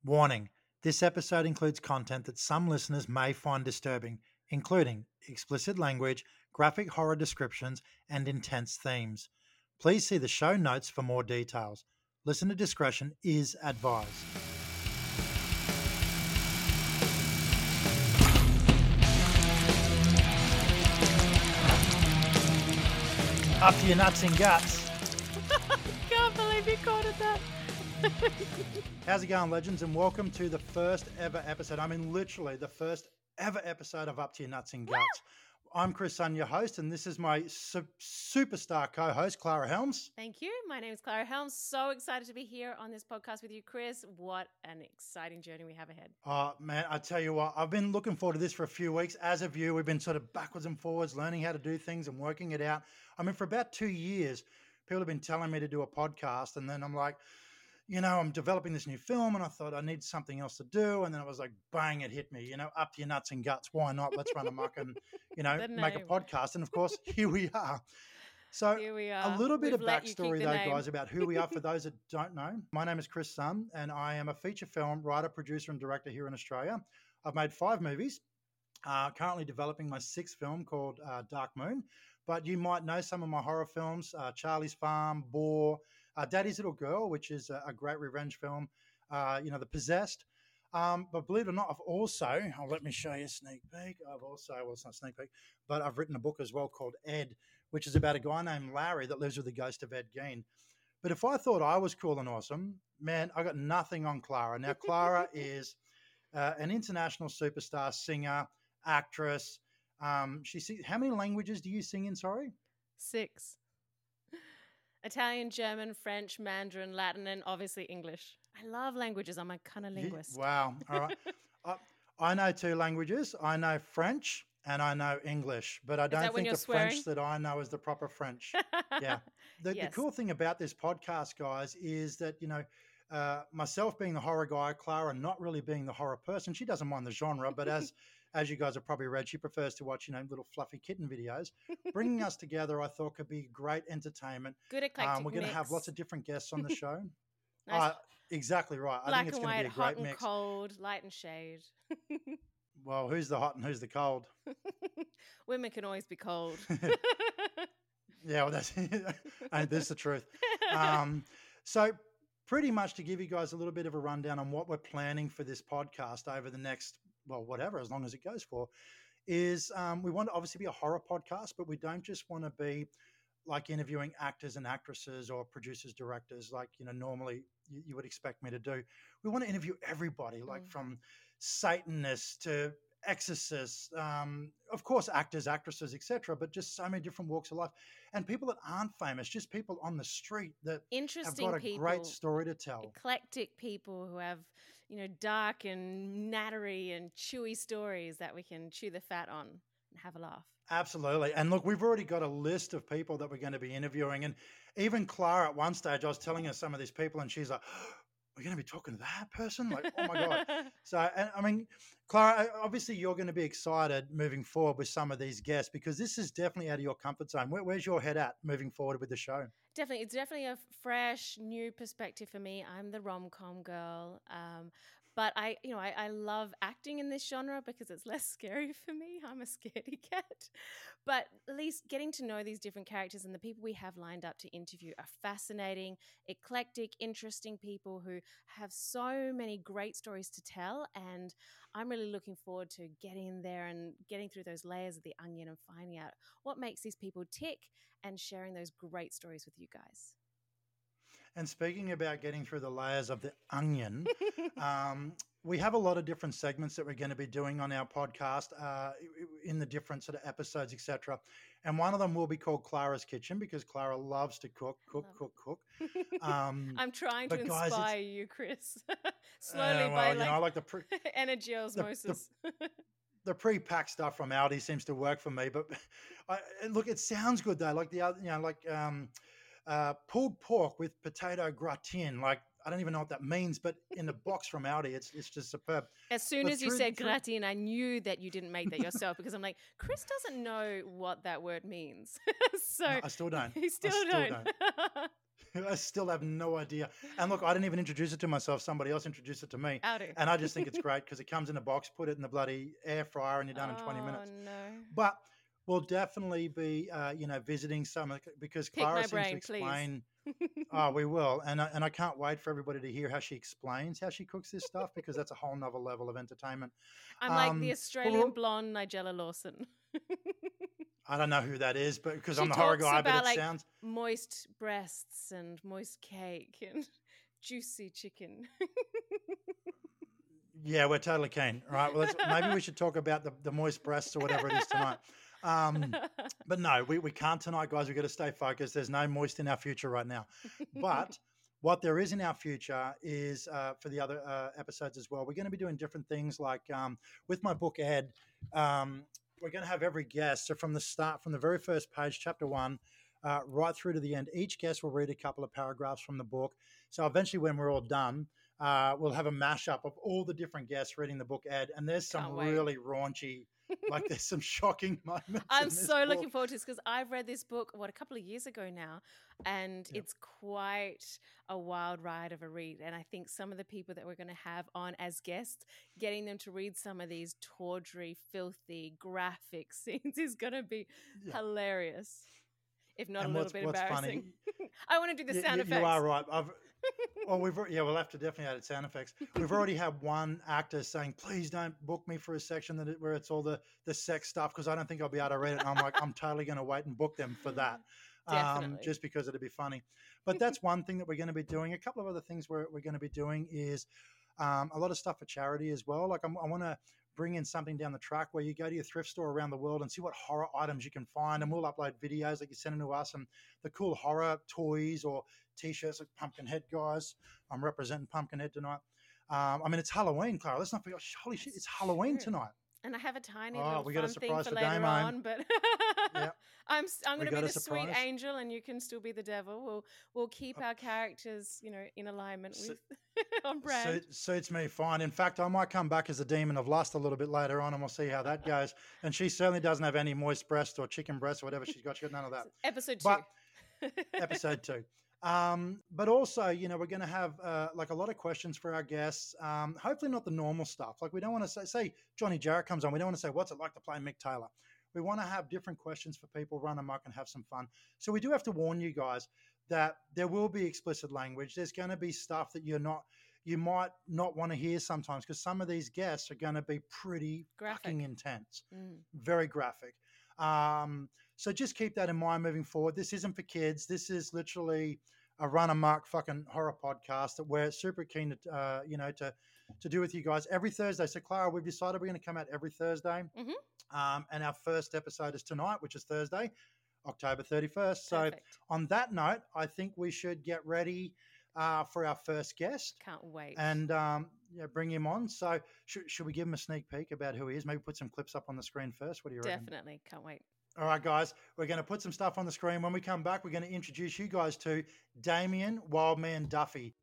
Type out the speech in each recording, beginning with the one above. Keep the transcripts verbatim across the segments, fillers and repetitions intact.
Warning: this episode includes content that some listeners may find disturbing, including explicit language, graphic horror descriptions, and intense themes. Please see the show notes for more details. Listener discretion is advised. Up to your nuts and guts. Can't believe you called it that. How's it going, legends? And welcome to the first ever episode. I mean, literally the first ever episode of Up to Your Nuts and Guts. I'm Chris Sun, your host, and this is my su- superstar co-host, Clara Helms. Thank you. My name is Clara Helms. So excited to be here on this podcast with you, Chris. What an exciting journey we have ahead. Oh, man, I tell you what, I've been looking forward to this for a few weeks. As of you, we've been sort of backwards and forwards, learning how to do things and working it out. I mean, for about two years, people have been telling me to do a podcast, and then I'm like, you know, I'm developing this new film and I thought I need something else to do. And then it was like, bang, it hit me, you know, up to your nuts and guts. Why not? Let's run amok and, you know, make a podcast. And of course, here we are. So Here we are. A little bit We've of let you backstory keep though, the name. guys, about who we are for those that don't know. My name is Chris Sun and I am a feature film writer, producer and director here in Australia. I've made five movies, uh, currently developing my sixth film called uh, Dark Moon. But you might know some of my horror films, uh, Charlie's Farm, Boar, Uh, Daddy's Little Girl, which is a, a great revenge film, uh, you know, The Possessed. Um, but believe it or not, I've also, oh, let me show you a sneak peek. I've also, well, it's not a sneak peek, but I've written a book as well called Ed, which is about a guy named Larry that lives with the ghost of Ed Gein. But if I thought I was cool and awesome, man, I got nothing on Clara. Now, Clara is uh, an international superstar, singer, actress. Um, she sing- How many languages do you sing in, sorry? Six. Italian, German, French, Mandarin, Latin, and obviously English. I love languages. I'm a kind of linguist. You, wow. All right. I, I know two languages. I know French and I know English, but I don't think the swearing? French that I know is the proper French. Yeah. The, Yes. the cool thing about this podcast, guys, is that, you know, uh, myself being the horror guy, Clara not really being the horror person, she doesn't mind the genre, but as as you guys have probably read, she prefers to watch, you know, little fluffy kitten videos. Bringing us together, I thought, could be great entertainment. Good eclectic Um, we're going to have mix. lots of different guests on the show. Nice. Uh, exactly right. I Black think it's and going to be white, a great hot and mix. cold, light and shade. Well, who's the hot and who's the cold? Women can always be cold. Yeah, well, that's and this is the truth. Um, so, pretty much to give you guys a little bit of a rundown on what we're planning for this podcast over the next, well, whatever, as long as it goes for, is um, we want to obviously be a horror podcast, but we don't just want to be like interviewing actors and actresses or producers, directors, like, you know, normally you, you would expect me to do. We want to interview everybody, like Mm. from Satanists to exorcists, um, of course, actors, actresses, et cetera, but just so many different walks of life and people that aren't famous, just people on the street that have Interesting got a people. great story to tell. Eclectic people who have, you know, dark and nattery and chewy stories that we can chew the fat on and have a laugh. Absolutely. And look, we've already got a list of people that we're going to be interviewing. And even Clara at one stage, I was telling her some of these people and she's like, oh, we're going to be talking to that person? Like, oh my God. So, and, I mean, Clara, obviously you're going to be excited moving forward with some of these guests because this is definitely out of your comfort zone. Where, where's your head at moving forward with the show? Definitely, it's definitely a fresh, new perspective for me. I'm the rom-com girl, um, but I, you know, I, I love acting in this genre because it's less scary for me. I'm a scaredy cat, but at least getting to know these different characters and the people we have lined up to interview are fascinating, eclectic, interesting people who have so many great stories to tell. And I'm really looking forward to getting in there and getting through those layers of the onion and finding out what makes these people tick and sharing those great stories with you guys. And speaking about getting through the layers of the onion, um, we have a lot of different segments that we're going to be doing on our podcast uh, in the different sort of episodes, et cetera. And one of them will be called Clara's Kitchen because Clara loves to cook, cook, Love cook, cook. Um, I'm trying to but guys, it's- inspire you, Chris. Slowly uh, well, by you like, know, I like the pre- energy osmosis. the pre-packed stuff from Aldi seems to work for me. But I, look, it sounds good though. Like the other, you know, like um, uh, pulled pork with potato gratin. Like I don't even know what that means, but in the box from Aldi, it's it's just superb. As soon But as you through- said through- gratin, I knew that you didn't make that yourself because I'm like, Chris doesn't know what that word means. So No, I still don't. You still, still don't. don't. I still have no idea. And look, I didn't even introduce it to myself. Somebody else introduced it to me. Howdy. And I just think it's great because it comes in a box, put it in the bloody air fryer, and you're done oh, in twenty minutes. no. But we'll definitely be, uh, you know, visiting some of the, because Pick Clara my seems brain, to explain. please. Oh, we will. And I, and I can't wait for everybody to hear how she explains how she cooks this stuff because that's a whole nother level of entertainment. I'm Um, like the Australian well, blonde Nigella Lawson. I don't know who that is, but because She I'm the horror talks guy, but about it like sounds. moist breasts and moist cake and juicy chicken. Yeah, we're totally keen. All right. Well, let's, maybe we should talk about the, the moist breasts or whatever it is tonight. Um, but no, we, we can't tonight, guys. We've got to stay focused. There's no moist in our future right now. But what there is in our future is uh, for the other uh, episodes as well. We're going to be doing different things like um, with my book, Ed, um, we're going to have every guest. So from the start, from the very first page, chapter one, uh, right through to the end, each guest will read a couple of paragraphs from the book. So eventually when we're all done, uh, we'll have a mashup of all the different guests reading the book, Ed. And there's some Can't wait. really raunchy, like there's some shocking moments. I'm in this so book. looking forward to this because I've read this book, what, a couple of years ago now, and Yep. it's quite a wild ride of a read. And I think some of the people that we're going to have on as guests, getting them to read some of these tawdry, filthy, graphic scenes is going to be Yeah. hilarious, if not And a little what's- bit what's funny- embarrassing. I want to do the You- sound you, effects. you are right. I've, well, we've yeah, we'll have to definitely add sound effects. We've already had one actor saying, "Please don't book me for a section that it, where it's all the the sex stuff because I don't think I'll be able to read it." And I'm like, I'm totally going to wait and book them for that, um, Definitely. just because it'd be funny. But that's one thing that we're going to be doing. A couple of other things we're we're going to be doing is um, a lot of stuff for charity as well. Like I'm, I want to bring in something down the track where you go to your thrift store around the world and see what horror items you can find, and we'll upload videos that you send in to us and the cool horror toys or T-shirts like Pumpkinhead guys. I'm representing Pumpkinhead tonight. Um, I mean, it's Halloween, Clara. Let's not forget. Holy shit, it's Halloween true. tonight. And I have a tiny Oh, little we got a fun thing surprise for for later Damo. on, but Yep. I'm s- I'm We going to be got a the sweet surprise. angel, and you can still be the devil. We'll we'll keep our characters, you know, in alignment So- with on brand. Suit, suits me fine. In fact, I might come back as a demon of lust a little bit later on, and we'll see how that goes. And she certainly doesn't have any moist breast or chicken breast or whatever she's got. She's got none of that. Episode two. But episode two. Um, but also, you know, we're going to have uh, like a lot of questions for our guests. Um, hopefully, not the normal stuff. Like we don't want to say, say Johnny Jarrett comes on. We don't want to say, "What's it like to play Mick Taylor?" We want to have different questions for people, run amok, and have some fun. So we do have to warn you guys that there will be explicit language. There's going to be stuff that you're not, you might not want to hear sometimes because some of these guests are going to be pretty Graphic. fucking intense, Mm. very graphic. Um, so just keep that in mind moving forward. This isn't for kids. This is literally a run amok fucking horror podcast that we're super keen to, uh, you know, to to do with you guys every Thursday. So Clara, we've decided we're going to come out every Thursday, Mhm. um, and our first episode is tonight, which is Thursday, October thirty-first. So Perfect. on that note, I think we should get ready uh, for our first guest Can't wait. and um, yeah, bring him on. So should, should we give him a sneak peek about who he is? Maybe put some clips up on the screen first. What do you reckon? Definitely. Can't wait. All right, guys, we're going to put some stuff on the screen. When we come back, we're going to introduce you guys to Damien Wildman Duffy.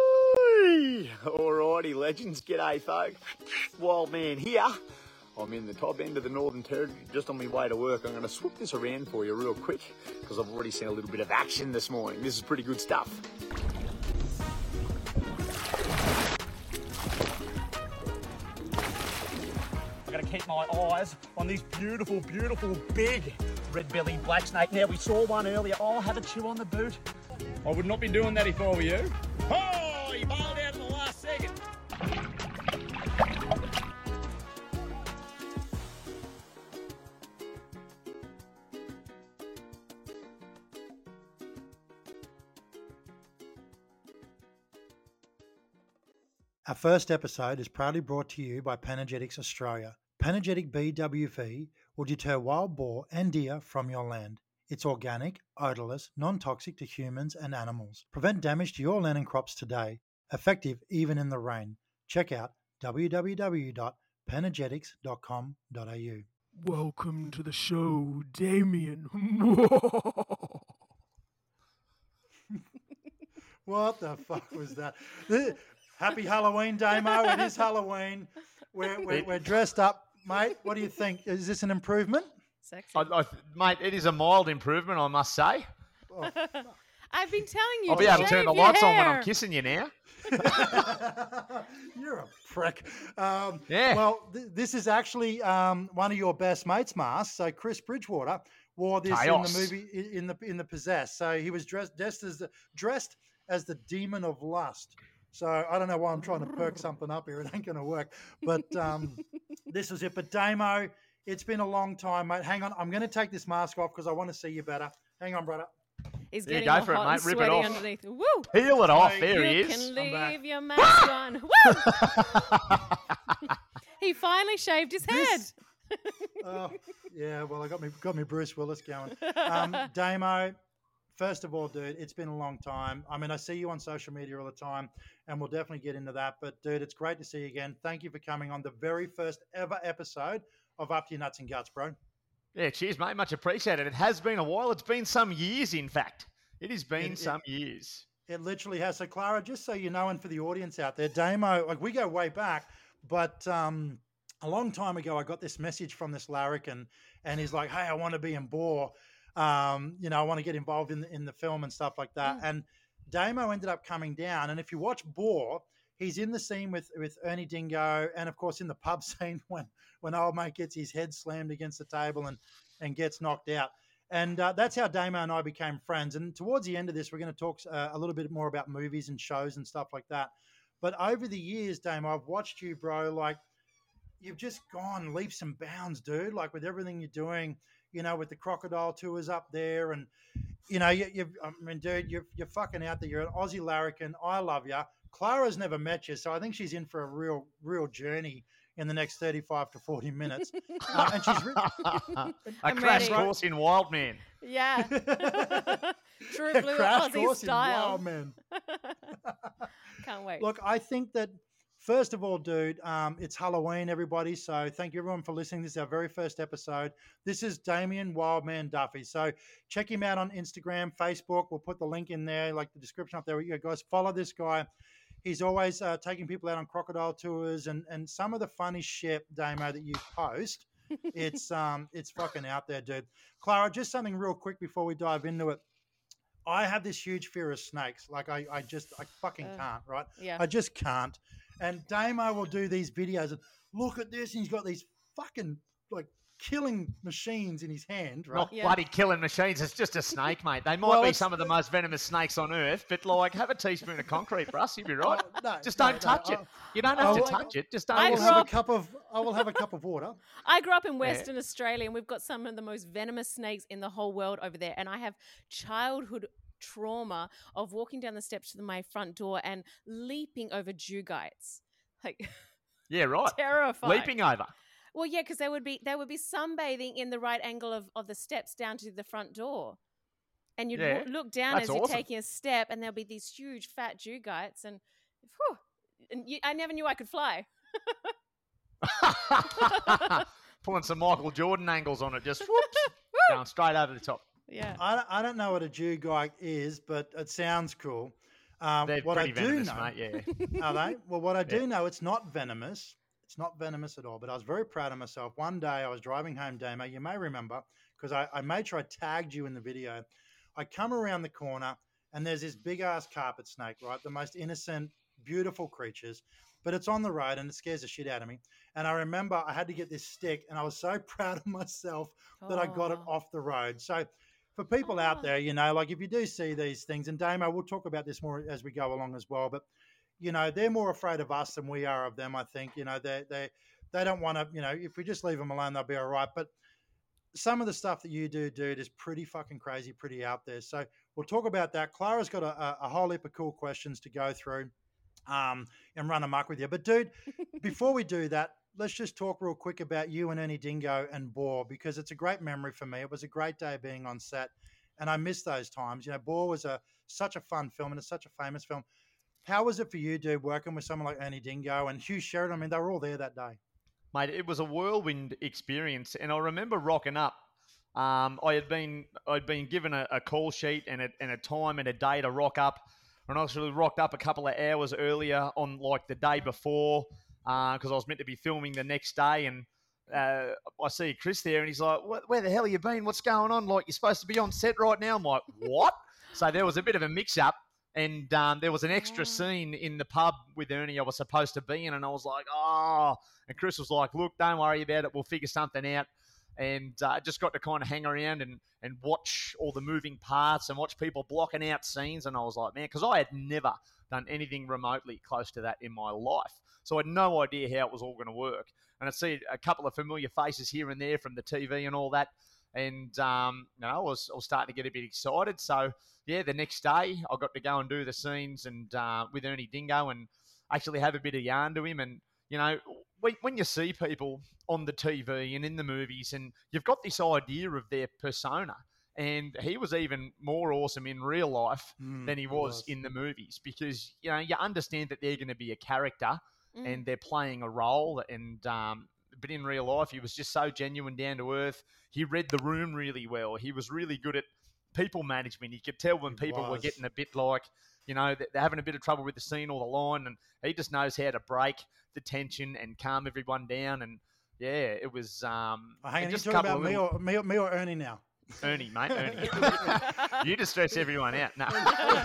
Alrighty, legends. G'day, folks. Wild man here. I'm in the top end of the Northern Territory, just on my way to work. I'm going to swoop this around for you real quick because I've already seen a little bit of action this morning. This is pretty good stuff. I've got to keep my eyes on this beautiful, beautiful, big red-bellied black snake. Now, we saw one earlier. Oh, have a chew on the boot. I would not be doing that if I were you. Oh, you bailed out in the last second. Our first episode is proudly brought to you by Panagetics Australia. Panagetic B W V will deter wild boar and deer from your land. It's organic, odorless, non-toxic to humans and animals. Prevent damage to your land and crops today. Effective even in the rain. Check out w w w dot panagetics dot com dot a u. Welcome to the show, Damien. What the fuck was that? Happy Halloween, Damo. It is Halloween. We're, we're, we're dressed up, mate. What do you think? Is this an improvement? Sexy. I, I, mate, it is a mild improvement, I must say. Oh, I've been telling you I'll to be able to shave turn the your lights on when hair. I'm kissing you now. You're a prick. Um, Yeah. Well, th- this is actually um, one of your best mates' masks. So Chris Bridgewater wore this Chaos. in the movie i- in the in the Possessed. So he was dressed dressed as the, dressed as the demon of lust. So I don't know why I'm trying to perk something up here. It ain't going to work. But um, this was it. But Damo, it's been a long time, mate. Hang on, I'm going to take this mask off because I want to see you better. Hang on, brother. He's There you getting go all for it, hot mate. and Rip it sweaty off. underneath. Woo! Peel it off. Mate, There You he is. can I'm back. leave your mask on. Woo! He finally shaved his head. This- Oh, yeah, well, I got me got me Bruce Willis going. Um, Damo, first of all, dude, it's been a long time. I mean, I see you on social media all the time, and we'll definitely get into that. But, dude, it's great to see you again. Thank you for coming on the very first ever episode of Up to Your Nuts and Guts, bro. Yeah, cheers, mate. Much appreciated. It has been a while. It's been some years, in fact. It has been It- it- some years. It literally has. So, Clara, just so you know, and for the audience out there, Damo, like we go way back, but um, a long time ago, I got this message from this larrikin, and he's like, "Hey, I want to be in Boar. Um, you know, I want to get involved in the, in the film and stuff like that." Mm. And Damo ended up coming down, and if you watch Boar, he's in the scene with with Ernie Dingo, and of course in the pub scene when when old mate gets his head slammed against the table and and gets knocked out. And uh, that's how Damo and I became friends. And towards the end of this, we're going to talk uh, a little bit more about movies and shows and stuff like that. But over the years, Damo, I've watched you, bro. Like, you've just gone leaps and bounds, dude. Like with everything you're doing, you know, with the crocodile tours up there, and you know, you, you've. I mean, dude, you're you're fucking out there. You're an Aussie larrikin. I love you. Clara's never met you, so I think she's in for a real, real journey in the next thirty-five to forty minutes. Uh, and she's re- A I'm crash ready. course in Wild Man. Yeah. True a blue crash Aussie course in style. Wild Man. Can't wait. Look, I think that first of all, dude, um, it's Halloween, everybody. So thank you everyone for listening. This is our very first episode. This is Damien Wildman Duffy. So check him out on Instagram, Facebook. We'll put the link in there, like the description up there. You guys follow this guy. He's always uh, taking people out on crocodile tours, and and some of the funny shit, Damo, that you post. It's um it's fucking out there, dude. Clara, just something real quick before we dive into it. I have this huge fear of snakes. Like I, I just I fucking Uh, can't, right? yeah. I just can't. And Damo will do these videos and look at this, and he's got these fucking like killing machines in his hand, right? Not Yeah. bloody killing machines. It's just a snake, mate. They might Well, be it's- some of the most venomous snakes on earth, but like, have a teaspoon of concrete, Russ. You'll be right. Oh, no, Just no, don't no, touch I- it. You don't I have to will- touch it. Just don't. I I will listen. have grew a cup of I will have a cup of water. I grew up in Western Australia, and we've got some of the most venomous snakes in the whole world over there. And I have childhood trauma of walking down the steps to my front door and leaping over Jugites. Like Yeah, right. terrifying. Leaping over. Well, yeah, because they would be they would be sunbathing in the right angle of, of the steps down to the front door. And you'd Yeah, wa- look down that's as you're awesome. taking a step, and there'll be these huge fat Jugites, and whew, and you, I never knew I could fly. Pulling some Michael Jordan angles on it, just whoops, going straight over the top. Yeah. I don't, I don't know what a Jugite is, but it sounds cool. Um, They're what I pretty do venomous, know, mate. Yeah. are they? Well, what I do Yeah. know, it's not venomous. It's not venomous at all. But I was very proud of myself. One day I was driving home, Damo. You may remember because I, I made sure I tagged you in the video. I come around the corner and there's this big ass carpet snake, right? The most innocent, beautiful creatures, but it's on the road and it scares the shit out of me. And I remember I had to get this stick, and I was so proud of myself that I got it Aw. off the road. So for people Aw. out there, you know, like if you do see these things, and Damo, we'll talk about this more as we go along as well, but you know, they're more afraid of us than we are of them. I think, you know, they, they, they don't want to, you know, if we just leave them alone, they'll be all right. But some of the stuff that you do, dude, is pretty fucking crazy, pretty out there. So we'll talk about that. Clara's got a, a, a whole heap of cool questions to go through um, and run amok with you. But dude, before we do that, let's just talk real quick about you and Ernie Dingo and Boar, because it's a great memory for me. It was a great day being on set, and I miss those times. You know, Boar was a such a fun film, and it's such a famous film. How was it for you, dude, working with someone like Ernie Dingo and Hugh Sheridan? I mean, they were all there that day. Mate, it was a whirlwind experience, and I remember rocking up. Um, I had been I'd been given a, a call sheet and a, and a time and a day to rock up, and I actually rocked up a couple of hours earlier on like the day before because I was meant to be filming the next day, and uh, I see Chris there, and he's like, "Where the hell have you been? What's going on? Like, you're supposed to be on set right now." I'm like, "What?" So there was a bit of a mix-up, and um, there was an extra Oh. scene in the pub with Ernie I was supposed to be in, and I was like, oh. And Chris was like, look, don't worry about it. We'll figure something out. And I uh, just got to kind of hang around and, and watch all the moving parts and watch people blocking out scenes. And I was like, man, because I had never done anything remotely close to that in my life. So I had no idea how it was all going to work. And I see a couple of familiar faces here and there from the T V and all that. And, um, you know, I was, I was starting to get a bit excited. So, yeah, the next day I got to go and do the scenes and uh, with Ernie Dingo and actually have a bit of yarn to him. And, you know, when you see people on the T V and in the movies and you've got this idea of their persona, and he was even more awesome in real life Mm, than he it was, was. in the movies because, you know, you understand that they're going to be a character Mm. and they're playing a role. And um, but in real life, he was just so genuine, down to earth. He read the room really well. He was really good at people management. You could tell when He people were was. getting a bit like, you know, that they're having a bit of trouble with the scene or the line, and he just knows how to break the tension and calm everyone down. And yeah, it was um, Oh, hang on, you just a talking couple about of me little- or, me, or, me or Ernie now? Ernie, mate, Ernie. You just stress everyone out. No.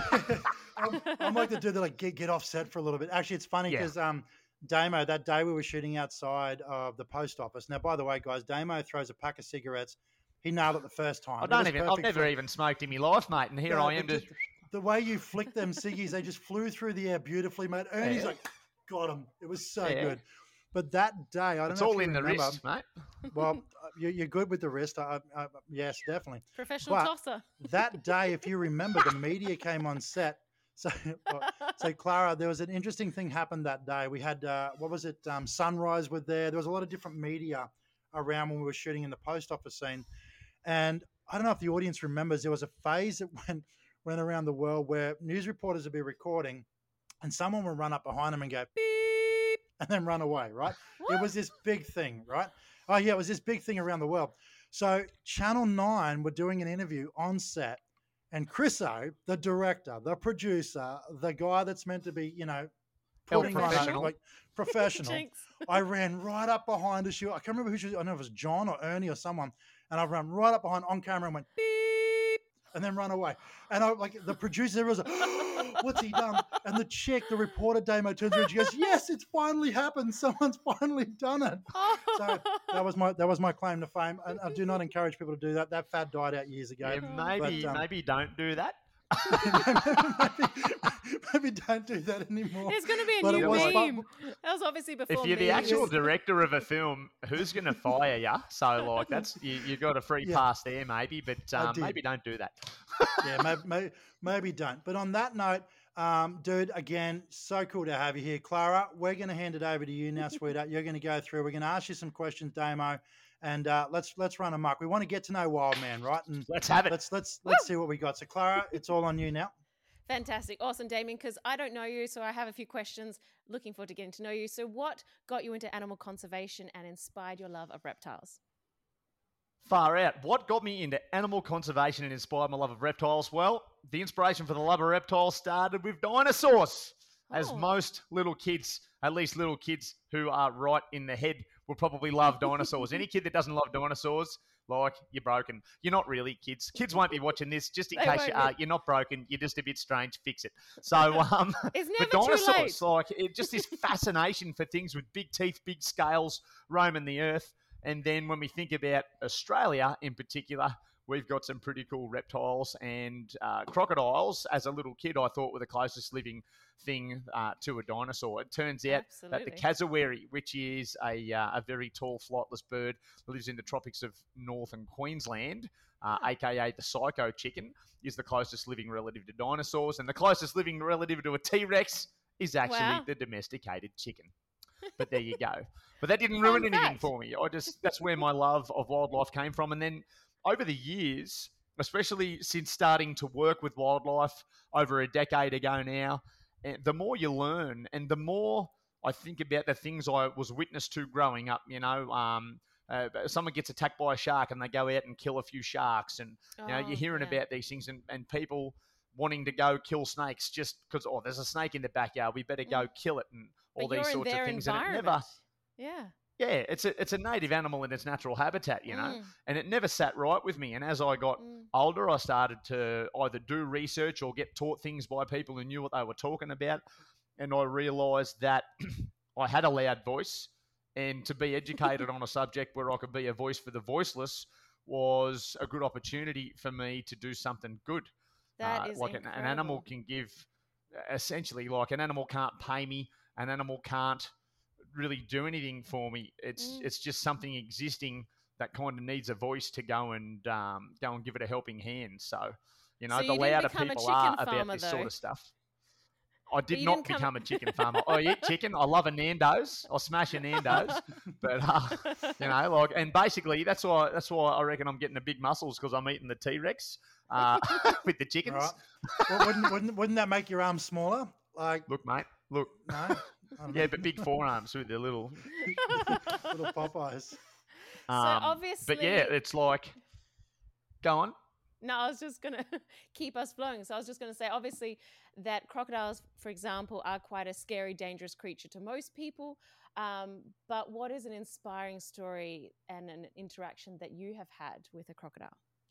I'm, I'm like to do the like get, get off set for a little bit. Actually, it's funny Yeah. because um, Damo, that day we were shooting outside of the post office. Now, by the way, guys, Damo throws a pack of cigarettes. He nailed it the first time. I It don't was even. I've perfect never for- even smoked in my life, mate, and here No, I am. but Just, ju- the way you flicked them ciggies, they just flew through the air beautifully, mate. Ernie's Yeah. like, got him. It was so Yeah. good. But that day, I don't it's know all if you in the remember, wrist, mate. Well, uh, you, you're good with the wrist. I, I, I- yes, definitely. Professional But- tosser. That day, if you remember, the media came on set. So, so Clara, there was an interesting thing happened that day. We had, uh, what was it? Um, Sunrise were there. There was a lot of different media around when we were shooting in the post office scene. And I don't know if the audience remembers, there was a phase that went went around the world where news reporters would be recording and someone would run up behind them and go, beep, and then run away, right? It was this big thing, right? Oh, yeah, it was this big thing around the world. So Channel nine were doing an interview on set, and Chris O, the director, the producer, the guy that's meant to be, you know, El putting on a, professional. like professional. Jinx. I ran right up behind to shoot. I can't remember who she was. I don't know if it was John or Ernie or someone. And I ran right up behind on camera and went beep, and then run away. And I like the producer was like, "What's he done?" And the chick, the reporter Damo, turns around. She goes, "Yes, it's finally happened. Someone's finally done it." So that was my that was my claim to fame. And I do not encourage people to do that. That fad died out years ago. Yeah, maybe, But, um, maybe don't do that. maybe, maybe don't do that anymore. There's going to be a But it new was fun. meme. That was obviously before If you're the memes. actual director of a film, who's going to fire you? So, like, that's you, you got a free Yeah. pass there, maybe, but I um, did. maybe don't do that. yeah, maybe, maybe, maybe don't. But on that note, um, dude, again, so cool to have you here. Clara, we're going to hand it over to you now, sweetheart. You're going to go through. We're going to ask you some questions, Damo, and uh, let's let's run amok. We want to get to know Wildman, right? And Let's have it. let's let's let's see what we got. So, Clara, it's all on you now. Fantastic. Awesome, Damien, because I don't know you, so I have a few questions. Looking forward to getting to know you. So what got you into animal conservation and inspired your love of reptiles? Far out. What got me into animal conservation and inspired my love of reptiles? Well, the inspiration for the love of reptiles started with dinosaurs. As Oh. most little kids, at least little kids who are right in the head, will probably love dinosaurs. Any kid that doesn't love dinosaurs, like, you're broken. You're not really kids. Kids won't be watching this. Just in They case won't you are, be. you're not broken. You're just a bit strange. Fix it. So, um, It's but never too dinosaurs, late. like, it, just this fascination for things with big teeth, big scales, roaming the earth. And then when we think about Australia in particular, we've got some pretty cool reptiles and uh, crocodiles. As a little kid, I thought were the closest living thing uh, to a dinosaur. It turns out that the Absolutely. cassowary, which is a, uh, a very tall flightless bird, lives in the tropics of northern Queensland, uh, aka the psycho chicken, is the closest living relative to dinosaurs. And the closest living relative to a T-Rex is actually Wow. the domesticated chicken. But there you go. But that didn't ruin Fun anything fact. for me. I just that's where my love of wildlife came from. And then over the years, especially since starting to work with wildlife over a decade ago now, eh, the more you learn and the more I think about the things I was witness to growing up, you know, um, uh, someone gets attacked by a shark and they go out and kill a few sharks. And, you know, Oh, you're hearing yeah. about these things and, and people wanting to go kill snakes just because, oh, there's a snake in the backyard. We better go Mm. kill it and all But these you're in sorts of their things. And it environment. never... Yeah. yeah, it's a it's a native animal in its natural habitat, you know, Mm. and it never sat right with me. And as I got Mm. older, I started to either do research or get taught things by people who knew what they were talking about, and I realised that I had a loud voice, and to be educated on a subject where I could be a voice for the voiceless was a good opportunity for me to do something good. That Uh, is like an, an animal incredible. can give, essentially, like an animal can't pay me, an animal can't really do anything for me. It's Mm. it's just something existing that kind of needs a voice to go and um, go and give it a helping hand. So, you know, So the you didn't louder become a people chicken are about farmer, this sort though. of stuff. I did you not didn't come- become a chicken farmer. I eat chicken. I love a Nando's. I smash a Nando's. But uh, you know, like, and basically that's why that's why I reckon I'm getting the big muscles, because I'm eating the T-Rex uh, with the chickens. Right. Well, wouldn't, wouldn't wouldn't that make your arms smaller? Like Look, mate. Look. no, I don't Yeah, know. but big forearms with the little. Little Popeyes. Um, obviously- But yeah, it's like, go on. No, I was just going to keep us flowing. So I was just going to say, obviously, that crocodiles, for example, are quite a scary, dangerous creature to most people. Um, but what is an inspiring story and an interaction that you have had with a crocodile?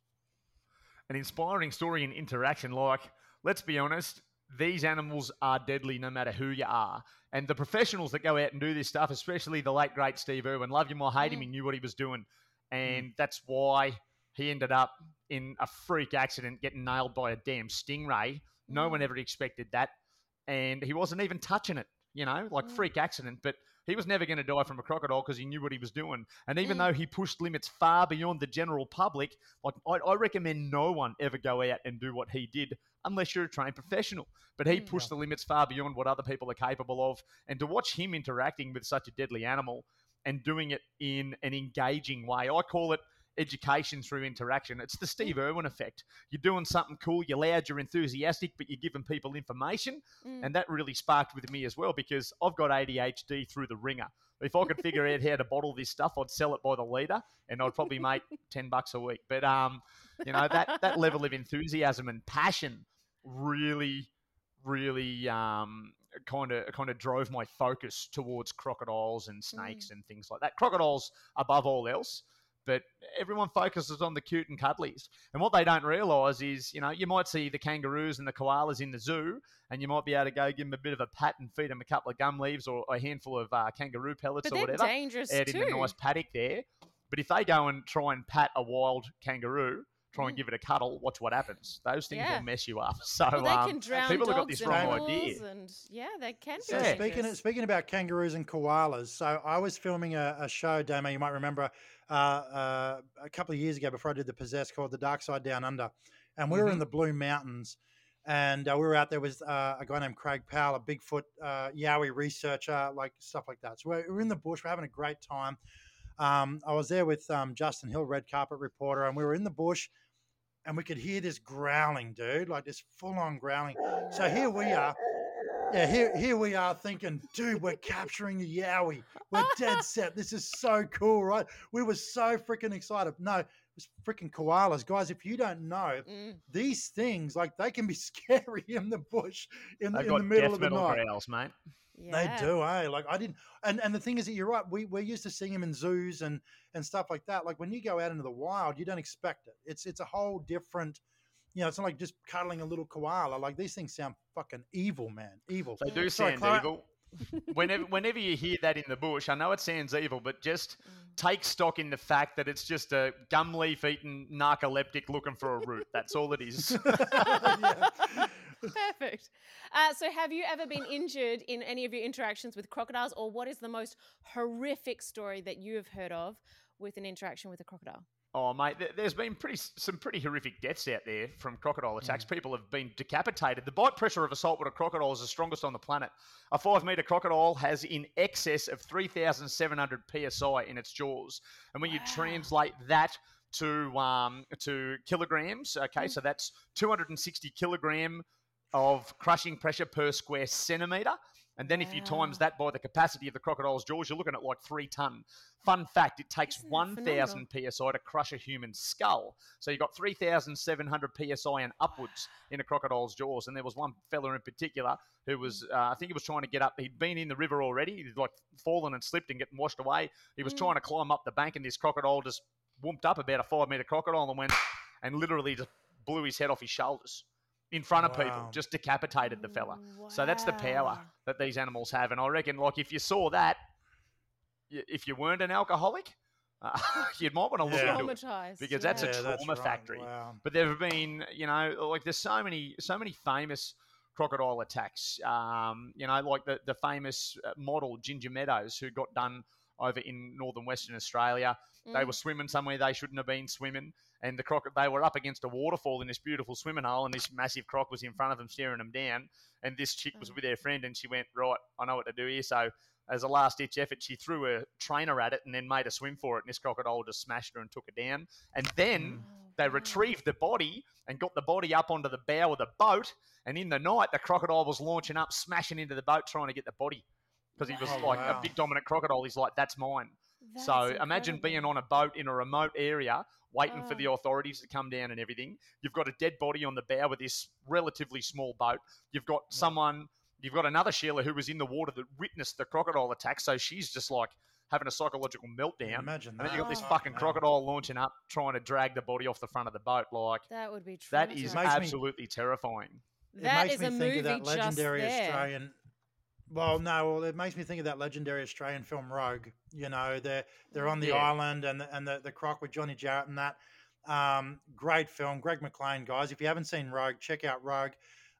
An inspiring story and interaction. Like, let's be honest, these animals are deadly no matter who you are. And the professionals that go out and do this stuff, especially the late, great Steve Irwin, love him or hate him, Mm. he knew what he was doing. And that's why he ended up in a freak accident getting nailed by a damn stingray. No Mm. one ever expected that. And he wasn't even touching it, you know, like Mm. freak accident. But he was never going to die from a crocodile because he knew what he was doing. And even Mm. though he pushed limits far beyond the general public, like I, I recommend no one ever go out and do what he did unless you're a trained professional. But he Mm. pushed the limits far beyond what other people are capable of. And to watch him interacting with such a deadly animal and doing it in an engaging way, I call it education through interaction. It's the Steve Irwin effect. You're doing something cool, you're loud, you're enthusiastic, but you're giving people information. Mm. And that really sparked with me as well, because I've got A D H D through the ringer. If I could figure out how to bottle this stuff, I'd sell it by the litre, and I'd probably make ten bucks a week. But um, you know, that that level of enthusiasm and passion really, really um, kind of kind of drove my focus towards crocodiles and snakes and things like that. Crocodiles above all else. But everyone focuses on the cute and cuddlies. And what they don't realise is, you know, you might see the kangaroos and the koalas in the zoo, and you might be able to go give them a bit of a pat and feed them a couple of gum leaves or a handful of uh, kangaroo pellets But or they're whatever dangerous out too. in the nice paddock there. But if they go and try and pat a wild kangaroo, try and Mm. give it a cuddle, watch what happens. Those things Yeah. will mess you up. So Well, they um, can drown people dogs have got this and wrong wolves idea. and yeah, they can be So Yeah. speaking dangerous. of, speaking about kangaroos and koalas, so I was filming a, a show, Damo, you might remember, uh, uh, a couple of years ago before I did the Possessed, called The Dark Side Down Under, and we were in Mhm. the Blue Mountains, and uh, we were out there with uh, a guy named Craig Powell, a Bigfoot uh, Yowie researcher, like stuff like that. So we're, we're in the bush, we're having a great time. Um, I was there with um, Justin Hill, red carpet reporter, and we were in the bush. And we could hear this growling, dude, like this full-on growling. So here we are. Yeah, here, here we are thinking, dude, we're capturing the Yowie. We're dead set. This is so cool, right? We were so freaking excited. No, it was freaking koalas. Guys, if you don't know, Mm. these things, like, they can be scary in the bush in, the- They've in got the middle death of the metal night. growls, mate. Yeah. They do, eh? Like I didn't, and, and the thing is that you're right. We we're used to seeing them in zoos and and stuff like that. Like when you go out into the wild, you don't expect it. It's it's a whole different, you know. It's not like just cuddling a little koala. Like these things sound fucking evil, man. Evil. They do Sorry, sound Clara- evil. Whenever, whenever you hear that in the bush, I know it sounds evil, but just Mm. take stock in the fact that it's just a gum leaf eating narcoleptic looking for a root. That's all it is. Yeah. Perfect. Uh, so, have you ever been injured in any of your interactions with crocodiles, or what is the most horrific story that you have heard of with an interaction with a crocodile? Oh, mate, th- there's been pretty some pretty horrific deaths out there from crocodile attacks. People have been decapitated. The bite pressure of a saltwater crocodile is the strongest on the planet. A five-metre crocodile has in excess of three thousand seven hundred P S I in its jaws. And when you Wow. translate that to um, to kilograms, okay, so that's two hundred sixty kilogram of crushing pressure per square centimetre. And then if you times Wow. that by the capacity of the crocodile's jaws, you're looking at like three ton. Fun fact, it takes Isn't that one thousand phenomenal? P S I to crush a human skull. So you got three thousand seven hundred P S I and upwards in a crocodile's jaws. And there was one fella in particular who was, uh, I think he was trying to get up. He'd been in the river already. He'd like fallen and slipped and getting washed away. He was Mm. trying to climb up the bank, and this crocodile just whooped up, about a five meter crocodile, and went and literally just blew his head off his shoulders in front of people, Wow. just decapitated the fella. So that's the power Wow. that these animals have. And I reckon, like, if you saw that, y- if you weren't an alcoholic, uh, you might want to look Yeah. into it, Traumatized. because that's a yeah. Yeah, that's trauma right. factory. Wow. But there have been, you know, like there's so many, so many famous crocodile attacks. Um, you know, like the the famous uh, model Ginger Meadows, who got done over in northern Western Australia. They Mm. were swimming somewhere they shouldn't have been swimming, and the croc they were up against a waterfall in this beautiful swimming hole, and this massive croc was in front of them, staring them down. And this chick was Oh. with her friend, and she went, right, I know what to do here. So as a last ditch effort, she threw a trainer at it and then made a swim for it, and this crocodile just smashed her and took her down. And then Oh, they wow. retrieved the body and got the body up onto the bow of the boat. And in the night, the crocodile was launching up, smashing into the boat, trying to get the body. Because he was Wow. like Oh, wow. a big dominant crocodile. He's like, that's mine. That's So imagine incredible. being on a boat in a remote area, waiting for Oh. the authorities to come down and everything. You've got a dead body on the bow of this relatively small boat. You've got someone, you've got another Sheila who was in the water that witnessed the crocodile attack. So she's just like having a psychological meltdown. Imagine And that. then you've got this Oh. fucking Wow. crocodile launching up, trying to drag the body off the front of the boat. Like, That would be that is traumatizing. Makes me- absolutely terrifying. It That makes is me a think movie of that just legendary there. Australian. Well, no, well, it makes me think of that legendary Australian film Rogue. You know, they're they're on the Yeah. island, and the, and the the croc with Johnny Jarrett and that. Um, great film, Greg McLean, guys. If you haven't seen Rogue, check out Rogue.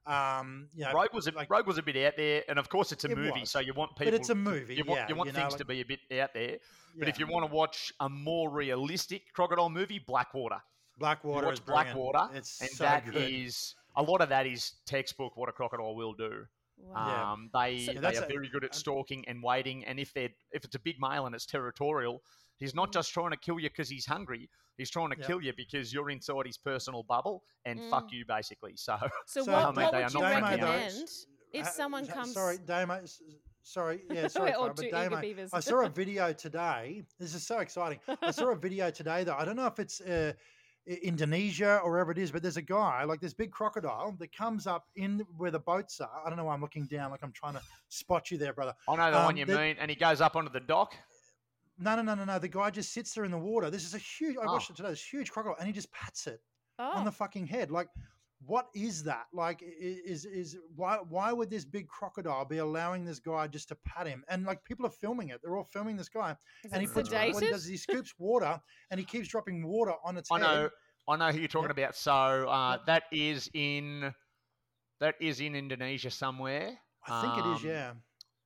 Um, you know, Rogue was a like- Rogue was a bit out there, and of course it's a It movie, was. so you want people. but it's a to- movie. You want yeah, you want you know, things like- to be a bit out there. But if yeah. you want to watch a more realistic crocodile movie, Blackwater. Blackwater you is watch brilliant. Blackwater, It's and so that good. is a lot of that is textbook what a crocodile will do. Wow. Yeah. Um, they So- they That's are a- very good at um, stalking and waiting, and if they if it's a big male and it's territorial, he's not Mm. just trying to kill you because he's hungry. He's trying to Yep. kill you because you're inside his personal bubble and fuck Mm. you basically. So So, So, what, I what mean, would they you are not friendly, though. recommend if Ha- someone ha- comes? Sorry, Damo. s- Sorry, yeah, sorry, We're all Clara, but two eager Damo, beavers. I saw a video today. This is so exciting. I saw a video today that I don't know if it's uh, I- Indonesia or wherever it is, but there's a guy like this big crocodile that comes up in where the boats are. I don't know why I'm looking down like I'm trying to spot you there, brother. I know the Um, one you the- mean, and he goes up onto the dock. No, no, no, no, no. The guy just sits there in the water. This is a huge. I Oh. watched it today. This huge crocodile, and he just pats it oh, on the fucking head. Like, what is that? Like, i- is is why why would this big crocodile be allowing this guy just to pat him? And like, people are filming it. They're all filming this guy, is and he it puts what he sedated? does is he scoops water and he keeps dropping water on its I head. know, I know who you're talking Yep. about. So uh, Yep. that is in that is in Indonesia somewhere. I think it is, Um, yeah.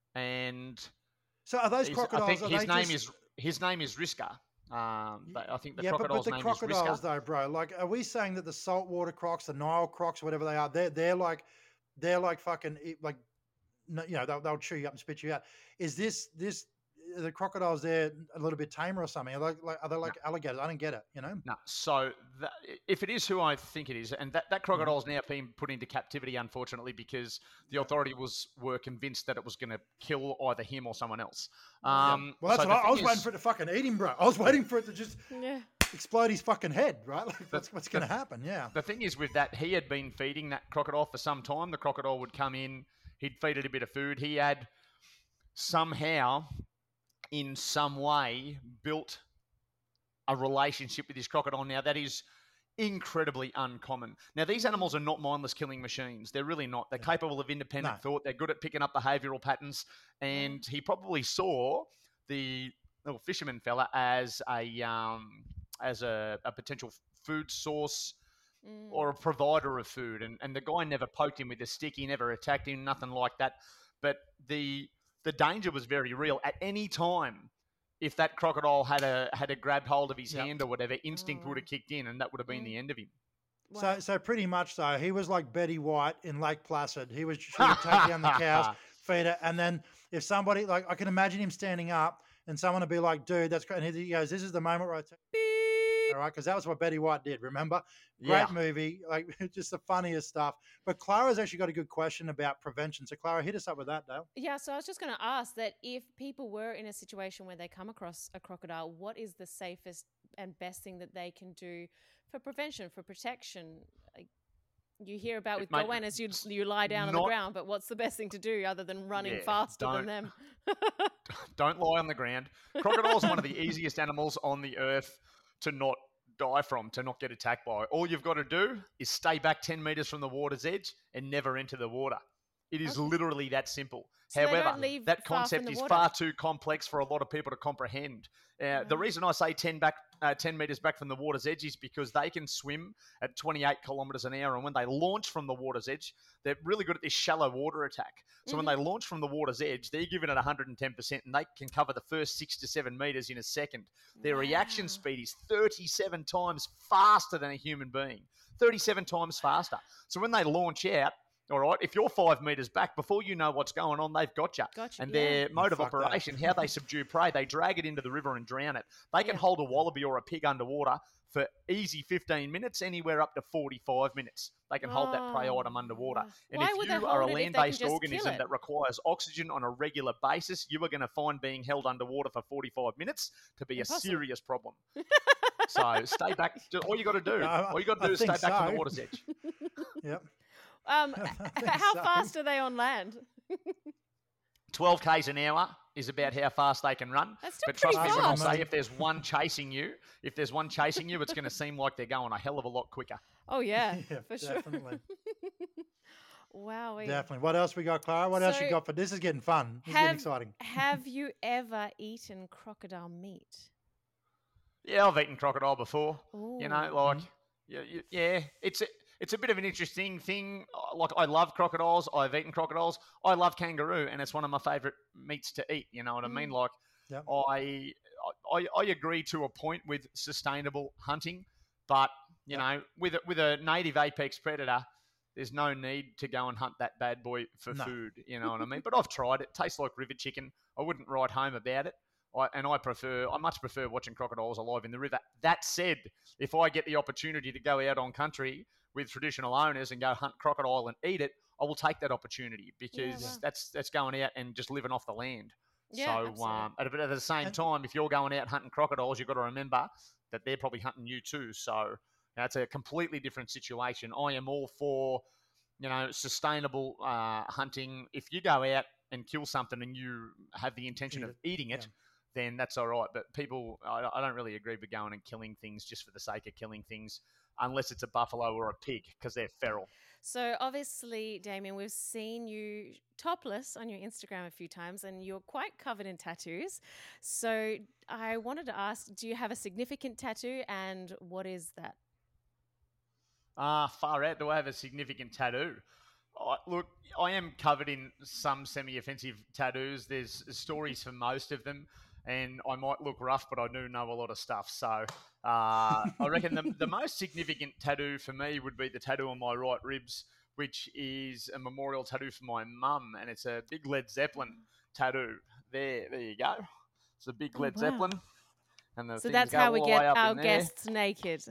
And So are those he's- crocodiles? I think are his they name just- is his name is Riska. Um, but I think the yeah, but, but crocodile's the name crocodiles is Riska. though, bro. Like, are we saying that the saltwater crocs, the Nile crocs, whatever they are, they're they're like they're like fucking e- like, no- you know, they'll, they'll chew you up and spit you out. Is this this are the crocodiles there a little bit tamer or something? Are they like are they like alligators? I don't get it. You know. No, so that, if it is who I think it is, and that, that crocodile's now been put into captivity, unfortunately, because the authority was were convinced that it was going to kill either him or someone else. Um, Well, that's so what the I, I was thing waiting is- for it to fucking eat him, bro. I was waiting for it to just Yeah. explode his fucking head, right? Like, that's what's going to happen. Yeah. The thing is with that, he had been feeding that crocodile for some time. The crocodile would come in, he'd feed it a bit of food. He had somehow, in some way, built a relationship with his crocodile. Now, that is incredibly uncommon. Now, these animals are not mindless killing machines. They're really not. They're Yeah. capable of independent No. thought. They're good at picking up behavioural patterns. And he probably saw the little fisherman fella as a um, as a, a potential food source Mm. or a provider of food. And, and the guy never poked him with a stick. He never attacked him, nothing like that. But the the danger was very real. At any time, if that crocodile had a had a grabbed hold of his Yep. hand or whatever, instinct would Oh. have kicked in, and that would have been Mm. the end of him. Wow. So, so pretty much so. He was like Betty White in Lake Placid. He was she would take down the cows, feed it, and then if somebody like I can imagine him standing up and someone would be like, "Dude, that's great," and he goes, "This is the moment where I take," All right, because that was what Betty White did. Remember, great Yeah. movie, like just the funniest stuff. But Clara's actually got a good question about prevention. So Clara, hit us up with that, Dale. Yeah, so I was just going to ask that if people were in a situation where they come across a crocodile, what is the safest and best thing that they can do for prevention, for protection? Like, you hear about with Mate, goannas, you you lie down on the not- ground, but what's the best thing to do other than running Yeah, faster than don't- them? Don't lie on the ground. Crocodile's one of the easiest animals on the earth to not die from, to not get attacked by. All you've got to do is stay back ten meters from the water's edge and never enter the water. It is Okay. literally that simple. So they However, don't leave that far from concept the is water? far too complex for a lot of people to comprehend. Uh, The Right. reason I say ten back, uh, ten meters back from the water's edge is because they can swim at twenty-eight kilometers an hour, and when they launch from the water's edge, they're really good at this shallow water attack. So when they launch from the water's edge, they're giving it one hundred ten percent, and they can cover the first six to seven meters in a second. Their reaction Wow. speed is thirty-seven times faster than a human being. thirty-seven times faster. So when they launch out, all right, if you're five meters back, before you know what's going on, they've got you. Gotcha, And yeah. their mode of Fuck that. operation, how they subdue prey, they drag it into the river and drown it. They can Yeah. hold a wallaby or a pig underwater for easy fifteen minutes, anywhere up to forty-five minutes. They can hold that prey Oh, item underwater. And why if would they you are a hold it if they can land-based just kill organism it? that requires oxygen on a regular basis, you are going to find being held underwater for forty-five minutes to be Impossible. a serious problem. So stay back. All you got to do, No, I- all you got to I do is stay think back from so. the water's edge. Yep. Um, I h- think how so. fast are they on land? twelve k's an hour is about how fast they can run. That's still But trust pretty me when I fast. say if there's one chasing you, if there's one chasing you, it's going to seem like they're going a hell of a lot quicker. Oh yeah, Yeah, for sure. definitely. Wow. we- Definitely. What else we got, Clara? What else you So, got for this? Is getting fun. This is have- getting exciting. Have you ever eaten crocodile meat? Yeah, I've eaten crocodile before. You know, Ooh. like, yeah, yeah, yeah, it's a, it's a bit of an interesting thing. Uh, Like, I love crocodiles. I've eaten crocodiles. I love kangaroo, and it's one of my favourite meats to eat. You know what I mean? Like, Yep. I, I I agree to a point with sustainable hunting, but you Yep. know, with a, with a native apex predator, there's no need to go and hunt that bad boy for No. food. You know what I mean? But I've tried it. Tastes like river chicken. I wouldn't write home about it. I, and I prefer, I much prefer watching crocodiles alive in the river. That said, if I get the opportunity to go out on country with traditional owners and go hunt crocodile and eat it, I will take that opportunity because wow. that's that's going out and just living off the land. Yeah, so, absolutely. um, at, but at the same And- time, if you're going out hunting crocodiles, you've got to remember that they're probably hunting you too. So that's a completely different situation. I am all for, you know, sustainable uh, hunting. If you go out and kill something and you have the intention Eat of it, eating it, yeah. then that's all right. But people, I, I don't really agree with going and killing things just for the sake of killing things, unless it's a buffalo or a pig, because they're feral. So obviously, Damien, we've seen you topless on your Instagram a few times, and you're quite covered in tattoos. So I wanted to ask, do you have a significant tattoo, and what is that? Ah, far out. Do I have a significant tattoo? I, look, I am covered in some semi-offensive tattoos. There's stories for most of them, and I might look rough, but I do know a lot of stuff. So uh, I reckon the, the most significant tattoo for me would be the tattoo on my right ribs, which is a memorial tattoo for my mum, and it's a big Led Zeppelin tattoo. There, there you go. It's a big Oh, Led wow. Zeppelin. And the So things that's go how we all the get way up our in there. guests naked.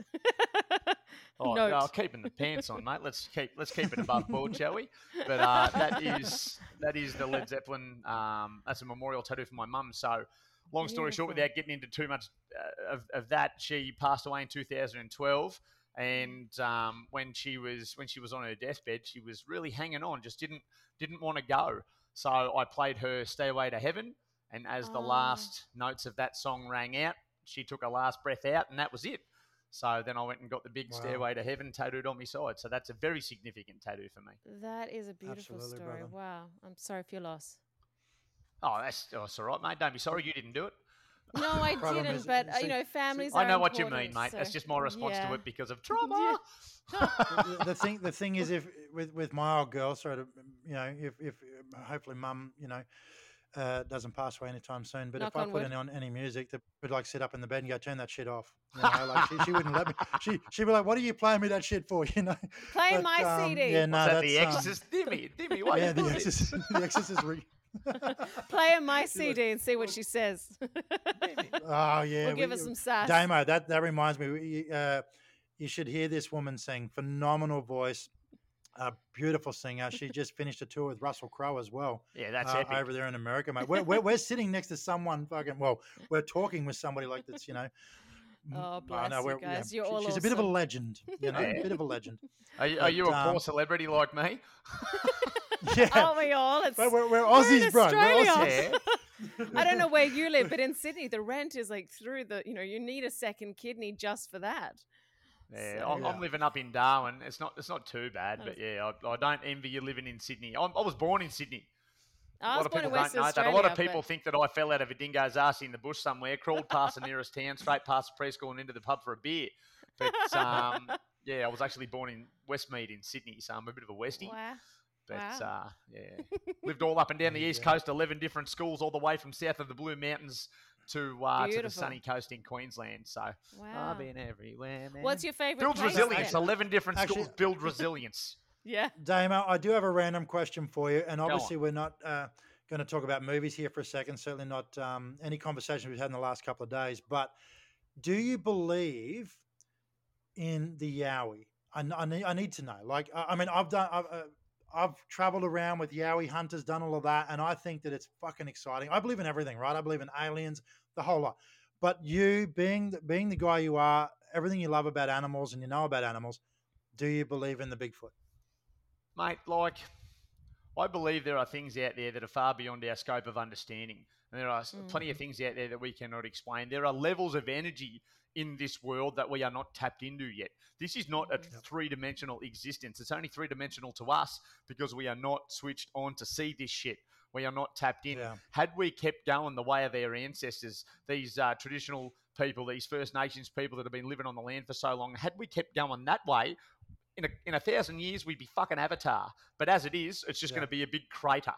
Oh, Note. no, keeping the pants on, mate. Let's keep let's keep it above board, shall we? But uh, that is that is the Led Zeppelin. Um, that's a memorial tattoo for my mum. So, long story short, Beautiful. without getting into too much uh, of, of that, she passed away in two thousand twelve. And um, when she was when she was on her deathbed, she was really hanging on, just didn't didn't want to go. So I played her "Stairway to Heaven," and as the Oh. last notes of that song rang out, she took her last breath out, and that was it. So then I went and got the big Wow. "Stairway to Heaven" tattooed on my side. So that's a very significant tattoo for me. That is a beautiful Absolutely, story. brother. Wow. I'm sorry for your loss. Oh, that's, oh, that's all right, mate. Don't be sorry you didn't do it. No, I Problem didn't, is- but uh, see- you know, families I are know what you important, mean, mate. That's so- just my response yeah. to it because of trauma. the, the thing the thing is, if with with my old girl, sort of, you know, if if um, hopefully mum, you know, uh, doesn't pass away anytime soon. But Knock if I on put wood. any on any music, that would like sit up in the bed and go, turn that shit off. You know, like she, she wouldn't let me. She she'd be like, what are you playing me that shit for? You know, Play But, my um, C D. Yeah, no, Was that that's The um, Exorcist? Dimmy, Dimmy, why yeah, you the doing this? Exorcist, the Exorcist re- Play her my C D and see what she says. Oh yeah, We'll give we- her some sass. Damo, that that reminds me. we- Uh, you should hear this woman sing. Phenomenal voice, a beautiful singer. She just finished a tour with Russell Crowe as well. Yeah, that's uh, epic. over there in America, mate. We're, we're we're sitting next to someone fucking. Well, we're talking with somebody like this, you know. Oh, I bless know, you we're- guys. yeah, You're she- all She's a bit of a awesome. legend, you know, Yeah. a bit of a legend. Are you, are you a But, poor um, celebrity like me? Yeah, Aren't we all? It's, but we're, we're we're in Aussies, bro. We're Australia. Aussies. Yeah. I don't know where you live, but in Sydney, the rent is like through the, you know, you need a second kidney just for that. Yeah, So- I'm, Yeah. I'm living up in Darwin. It's not it's not too bad, but yeah, I, I don't envy you living in Sydney. I'm, I was born in Sydney. I A lot was of born people in don't West know Australia. that. A lot of people but- think that I fell out of a dingo's ass in the bush somewhere, crawled past the nearest town, straight past the preschool and into the pub for a beer. But um, yeah, I was actually born in Westmead in Sydney, so I'm a bit of a Westie. Wow. But Wow. uh, yeah, lived all up and down the There you east go. coast, eleven different schools, all the way from south of the Blue Mountains to uh, to the Beautiful. sunny coast in Queensland. So Wow. I've been everywhere, man. What's your favorite builds place resilience? then? eleven different Actually- schools build resilience. Yeah. Damo, I do have a random question for you, and on. obviously we're not uh, going to talk about movies here for a second. Certainly not um, any conversation we've had in the last couple of days. But do you believe in the Yowie? I, I need I need to know. Like, I, I mean, I've done. I've, uh, I've traveled around with Yowie hunters, done all of that, and I think that it's fucking exciting. I believe in everything, right? I believe in aliens, the whole lot. But you, being the, being the guy you are, everything you love about animals and you know about animals, do you believe in the Bigfoot? Mate, like, I believe there are things out there that are far beyond our scope of understanding. And there are s plenty of things out there that we cannot explain. There are levels of energy in this world that we are not tapped into yet. This is not a three-dimensional existence. It's only three-dimensional to us because we are not switched on to see this shit. We are not tapped in. Yeah. Had we kept going the way of our ancestors, these uh, traditional people, these First Nations people that have been living on the land for so long, had we kept going that way, in a, in a thousand years, we'd be fucking Avatar. But as it is, it's just Yeah. going to be a big crater.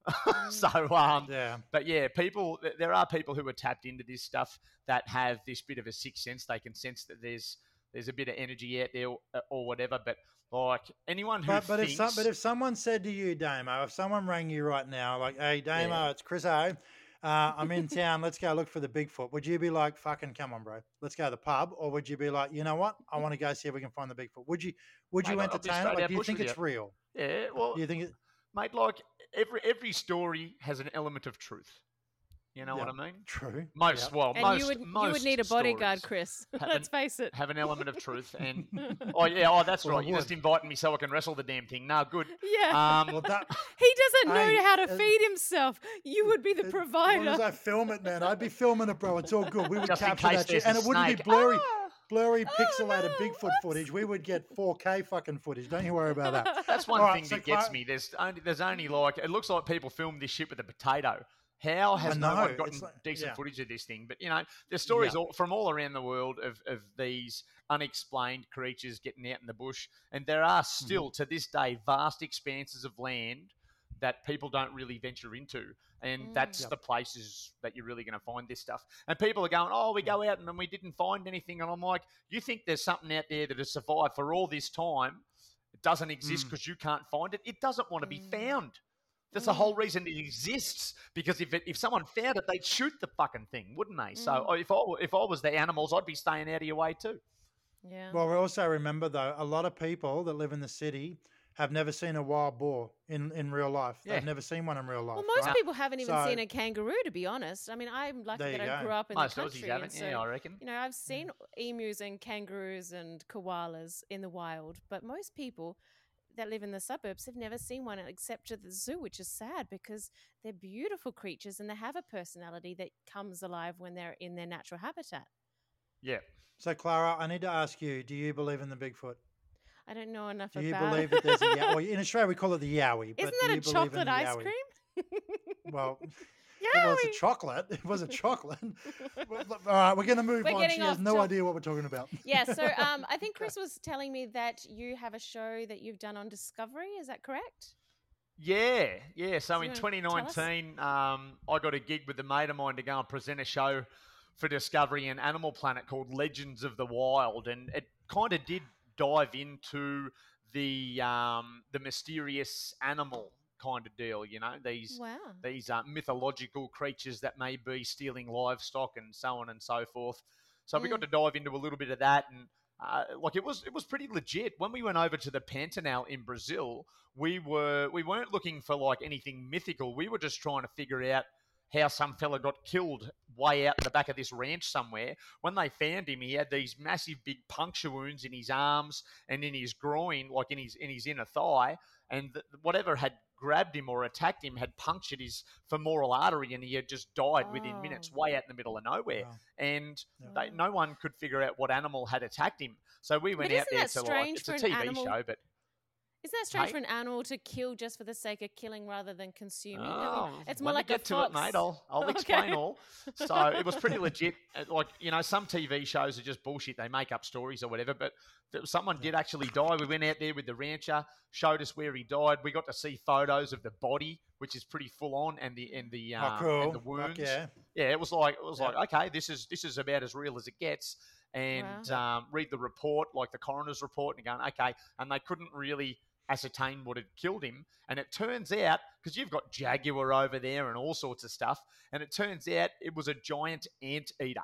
so, um, Yeah. but yeah, people, th- there are people who are tapped into this stuff that have this bit of a sixth sense. They can sense that there's there's a bit of energy out there or, or whatever. But like anyone who But but thinks, if some, but if someone said to you, Damo, if someone rang you right now, like, hey, Damo, Yeah. it's Chris O. Uh, I'm in town. Let's go look for the Bigfoot. Would you be like, fucking come on, bro? Let's go to the pub, or would you be like, you know what? I want to go see if we can find the Bigfoot. Would you? Would you Mate, I'll be entertain it? straight Like, out do you bush think with it's you. real? yeah, well, Do you think it? mate, like every every story has an element of truth. You know Yeah. what I mean? True. Most Yeah. well, And most you would you most would need a bodyguard, stories Chris. have Let's an- face it. have an element of truth. And oh yeah, oh that's Well, I right. You're just would. inviting me so I can wrestle the damn thing. No, good. Yeah. Um, Well, that. He doesn't know Hey, how to uh, feed himself. You would be the As provider. long as I film it, man, I'd be filming it, bro. It's all good. We would Just in capture case that shit, there's a and it wouldn't be snake. blurry, Ah! blurry, Oh, pixelated no, Bigfoot what? footage. We would get four K fucking footage. Don't you worry about that. That's one All right, thing so that gets Cla- me. There's only there's only like it looks like people filmed this shit with a potato. How has no know, one gotten it's like- decent yeah. footage of this thing? But you know, there's stories Yeah. all, from all around the world of, of these unexplained creatures getting out in the bush, and there are Mm-hmm. still to this day vast expanses of land that people don't really venture into, and Mm. that's Yep. the places that you're really going to find this stuff. And people are going, "Oh, we go out and then we didn't find anything," and I'm like, "You think there's something out there that has survived for all this time? It doesn't exist Mm. because you can't find it. It doesn't want to be Mm. found." That's the whole reason it exists. Because if it, if someone found it, they'd shoot the fucking thing, wouldn't they? So Mm. if I w- if I was the animals, I'd be staying out of your way too. Yeah. Well, we also remember though, a lot of people that live in the city have never seen a wild boar in, in real life. Yeah. They've never seen one in real life. Well, most right? people haven't even So- seen a kangaroo, to be honest. I mean, I'm lucky There that you I go. grew up in Most the Aussies country. haven't, and so, yeah, I reckon. you know, I've seen emus and kangaroos and koalas in the wild, but most people that live in the suburbs have never seen one except at the zoo, which is sad because they're beautiful creatures and they have a personality that comes alive when they're in their natural habitat. Yeah. So, Clara, I need to ask you: do you believe in the Bigfoot? I don't know enough Do you about believe it. that there's a yowie? Well, in Australia, we call it the yowie. But Isn't do that you a believe in chocolate the ice yowie? cream? Well, it was a Yowie! chocolate. It was a chocolate. Well, look, All right, we're going to move We're on. getting She has off no top- idea what we're talking about. Yeah, so um, I think Chris was telling me that you have a show that you've done on Discovery. Is that correct? Yeah, yeah. So So in you twenty wanna tell us? nineteen, um, I got a gig with a mate of mine to go and present a show for Discovery and Animal Planet called Legends of the Wild, and it kind of did dive into the um, the mysterious animal kind of deal. You know, these Wow. these uh, mythological creatures that may be stealing livestock and so on and so forth. So we got Mm. to dive into a little bit of that, and uh, like it was it was pretty legit. When we went over to the Pantanal in Brazil, we were we weren't looking for like anything mythical. We were just trying to figure out how some fella got killed way out in the back of this ranch somewhere. When they found him, he had these massive big puncture wounds in his arms and in his groin, like in his in his inner thigh, and th- whatever had grabbed him or attacked him had punctured his femoral artery, and he had just died within minutes, Oh. way out in the middle of nowhere. Wow. And Yeah. they, no one could figure out what animal had attacked him. So we went But out isn't there that to like strange it's a for an T V animal- show, but Isn't that strange Hey? for an animal to kill just for the sake of killing rather than consuming? I Oh, mean, it's let more me like get a to fox. it, mate. I'll, I'll Okay. explain all. So it was pretty legit. Uh, Like, you know, some T V shows are just bullshit. They make up stories or whatever, but th- someone did actually die. We went out there with the rancher, showed us where he died. We got to see photos of the body, which is pretty full on, and the and the um, Oh, cool. and the Fuck wounds. yeah. Yeah, it was like it was Yeah. like okay, this is this is about as real as it gets. And um, read the report, like the coroner's report, and going okay, and they couldn't really ascertain what had killed him. And it turns out, because you've got jaguar over there and all sorts of stuff, and it turns out it was a giant anteater,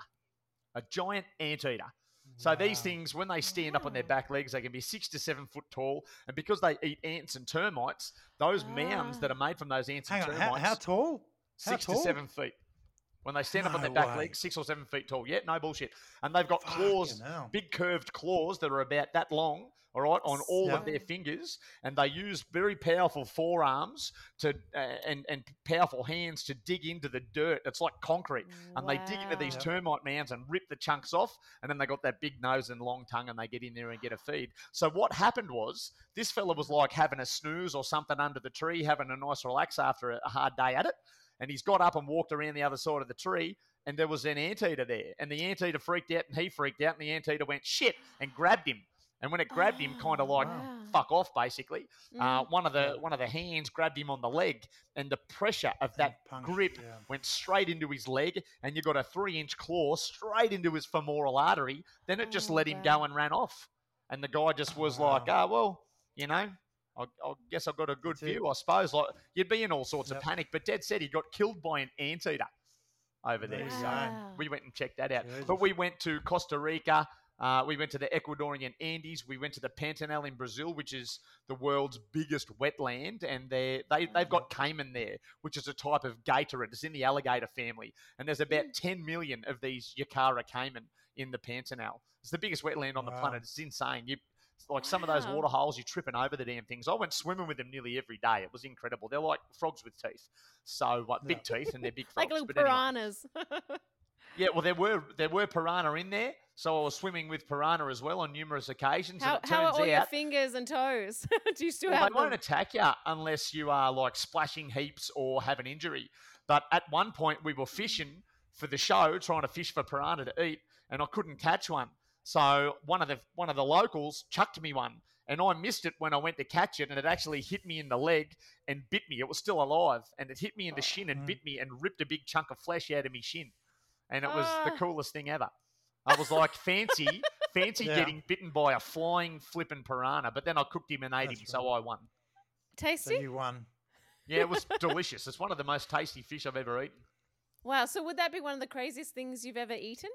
a giant anteater. So these Wow. things, when they stand up on their Wow. back legs, they can be six to seven foot tall, and because they eat ants and termites, those mounds that Ah. are made from those ants Hang and on, how, termites, how tall? How six tall? to seven feet. When they stand up on their No back way. legs, six or seven feet tall. Yeah, no bullshit. And they've got claws, Fucking hell. big curved claws that are about that long, all right, on all Yeah. of their fingers, and they use very powerful forearms to uh, and and powerful hands to dig into the dirt. It's like concrete, and they dig into these Wow. termite mounds and rip the chunks off, and then they got that big nose and long tongue, and they get in there and get a feed. So what happened was this fella was like having a snooze or something under the tree, having a nice relax after a hard day at it, and he's got up and walked around the other side of the tree. And there was an anteater there, and the anteater freaked out, and he freaked out, and the anteater went shit and grabbed him. And when it grabbed him, kind of Oh, like wow. fuck off, basically. Uh, Mm. one of the Yeah. one of the hands grabbed him on the leg, and the pressure of that punch, grip yeah. went straight into his leg, and you got a three-inch claw straight into his femoral artery. Then it just Oh, let him wow. go and ran off, and the guy just was Wow. like, "Ah, well, you know." I, I guess I got a good That's it. view, I suppose. Like you'd be in all sorts Yep. of panic, but Dad said he got killed by an anteater over there. There you So go. Wow. we went and checked that out. Jesus. But we went to Costa Rica. Uh, we went to the Ecuadorian Andes. We went to the Pantanal in Brazil, which is the world's biggest wetland, and they they they've got caiman there, which is a type of gator. It's in the alligator family, and there's about Mm. ten million of these Yacara caiman in the Pantanal. It's the biggest wetland on the Wow. planet. It's insane. You like some of those Wow. water holes, you're tripping over the damn things. I went swimming with them nearly every day. It was incredible. They're like frogs with teeth, so like big teeth, and they're big frogs. Like little But anyway. piranhas. Yeah, well, there were there were piranha in there, so I was swimming with piranha as well on numerous occasions. how and it how are turns all your out, fingers and toes? Do you still well, have they won't them? attack you unless you are like splashing heaps or have an injury. But at one point, we were fishing for the show, trying to fish for piranha to eat, and I couldn't catch one. So one of the one of the locals chucked me one, and I missed it when I went to catch it, and it actually hit me in the leg and bit me. It was still alive, and it hit me in the shin and Mm. bit me and ripped a big chunk of flesh out of my shin. And it was the Ah. coolest thing ever. I was like, fancy, fancy Yeah. getting bitten by a flying flipping piranha, but then I cooked him and ate That's him, so I won. So Tasty? you won. Yeah, it was delicious. It's one of the most tasty fish I've ever eaten. Wow. So would that be one of the craziest things you've ever eaten?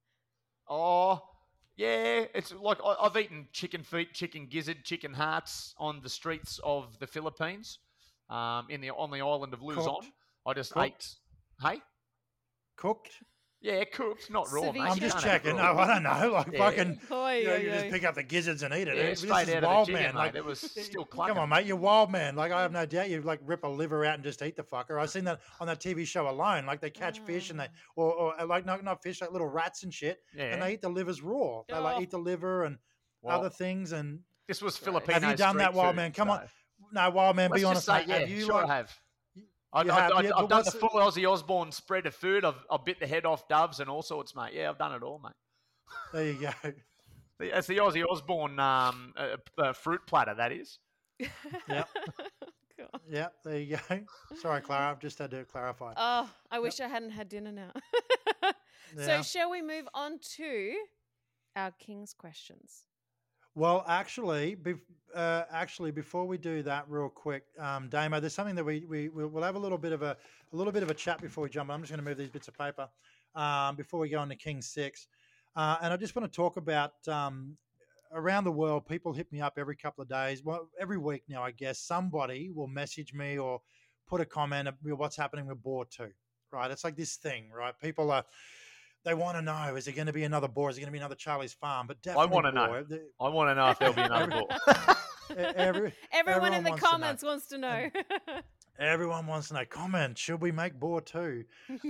Oh, yeah. It's like I, I've eaten chicken feet, chicken gizzard, chicken hearts on the streets of the Philippines, um, in the on the island of Luzon. Cooked. I just Cooked. ate. Hey, Cooked? yeah, cooked, not raw, Ceviche. mate. I'm You just can't have it checking. raw. No, I don't know. Like Yeah. fucking, Oh, you, know, yeah, you just yeah. pick up the gizzards and eat it. Yeah, This straight is out of the wild chicken, man. mate. Like, It was still clucking. come on, mate. You're wild man. Like I have no doubt you like rip a liver out and just eat the fucker. I've seen that on that T V show alone. Like they catch fish and they, or, or uh, like not not fish, like little rats and shit, Yeah. and they eat the livers raw. They like Oh. eat the liver and Well, other things. And this was Have Filipino you done that, street wild food, man? Come on. so- no, wild man, Let's be honest, just say, mate. yeah, have you sure like, I have. I, you I, have, I, yeah, I've but done the what's- full Ozzy Osbourne spread of food. I've, I've bit the head off doves and all sorts, mate. Yeah, I've done it all, mate. there you go. It's the Ozzy Osbourne um, uh, uh, fruit platter, that is. Yep. God. Yeah, there you go. Sorry, Clara. I've just had to clarify. Oh, I wish I hadn't had dinner now. So Yeah. shall we move on to our King's questions? Well, actually, bef- uh, actually, before we do that, real quick, um, Damo, there's something that we we we'll we'll have a little bit of a a little bit of a chat before we jump. I'm just going to move these bits of paper um, before we go on to King Six, uh, and I just want to talk about um, around the world. People hit me up every couple of days, well, every week now, I guess. Somebody will message me or put a comment of what's happening with Boar Two. Right, it's like this thing, right? People are they want to know: is there going to be another Boar? Is there going to be another Charlie's Farm? But I definitely, want to know. Boar. The- I want to know if there'll be another ball. E- Every, Everyone in the wants to know. comments wants to know. Everyone wants to know. Comment: should we make Boar two?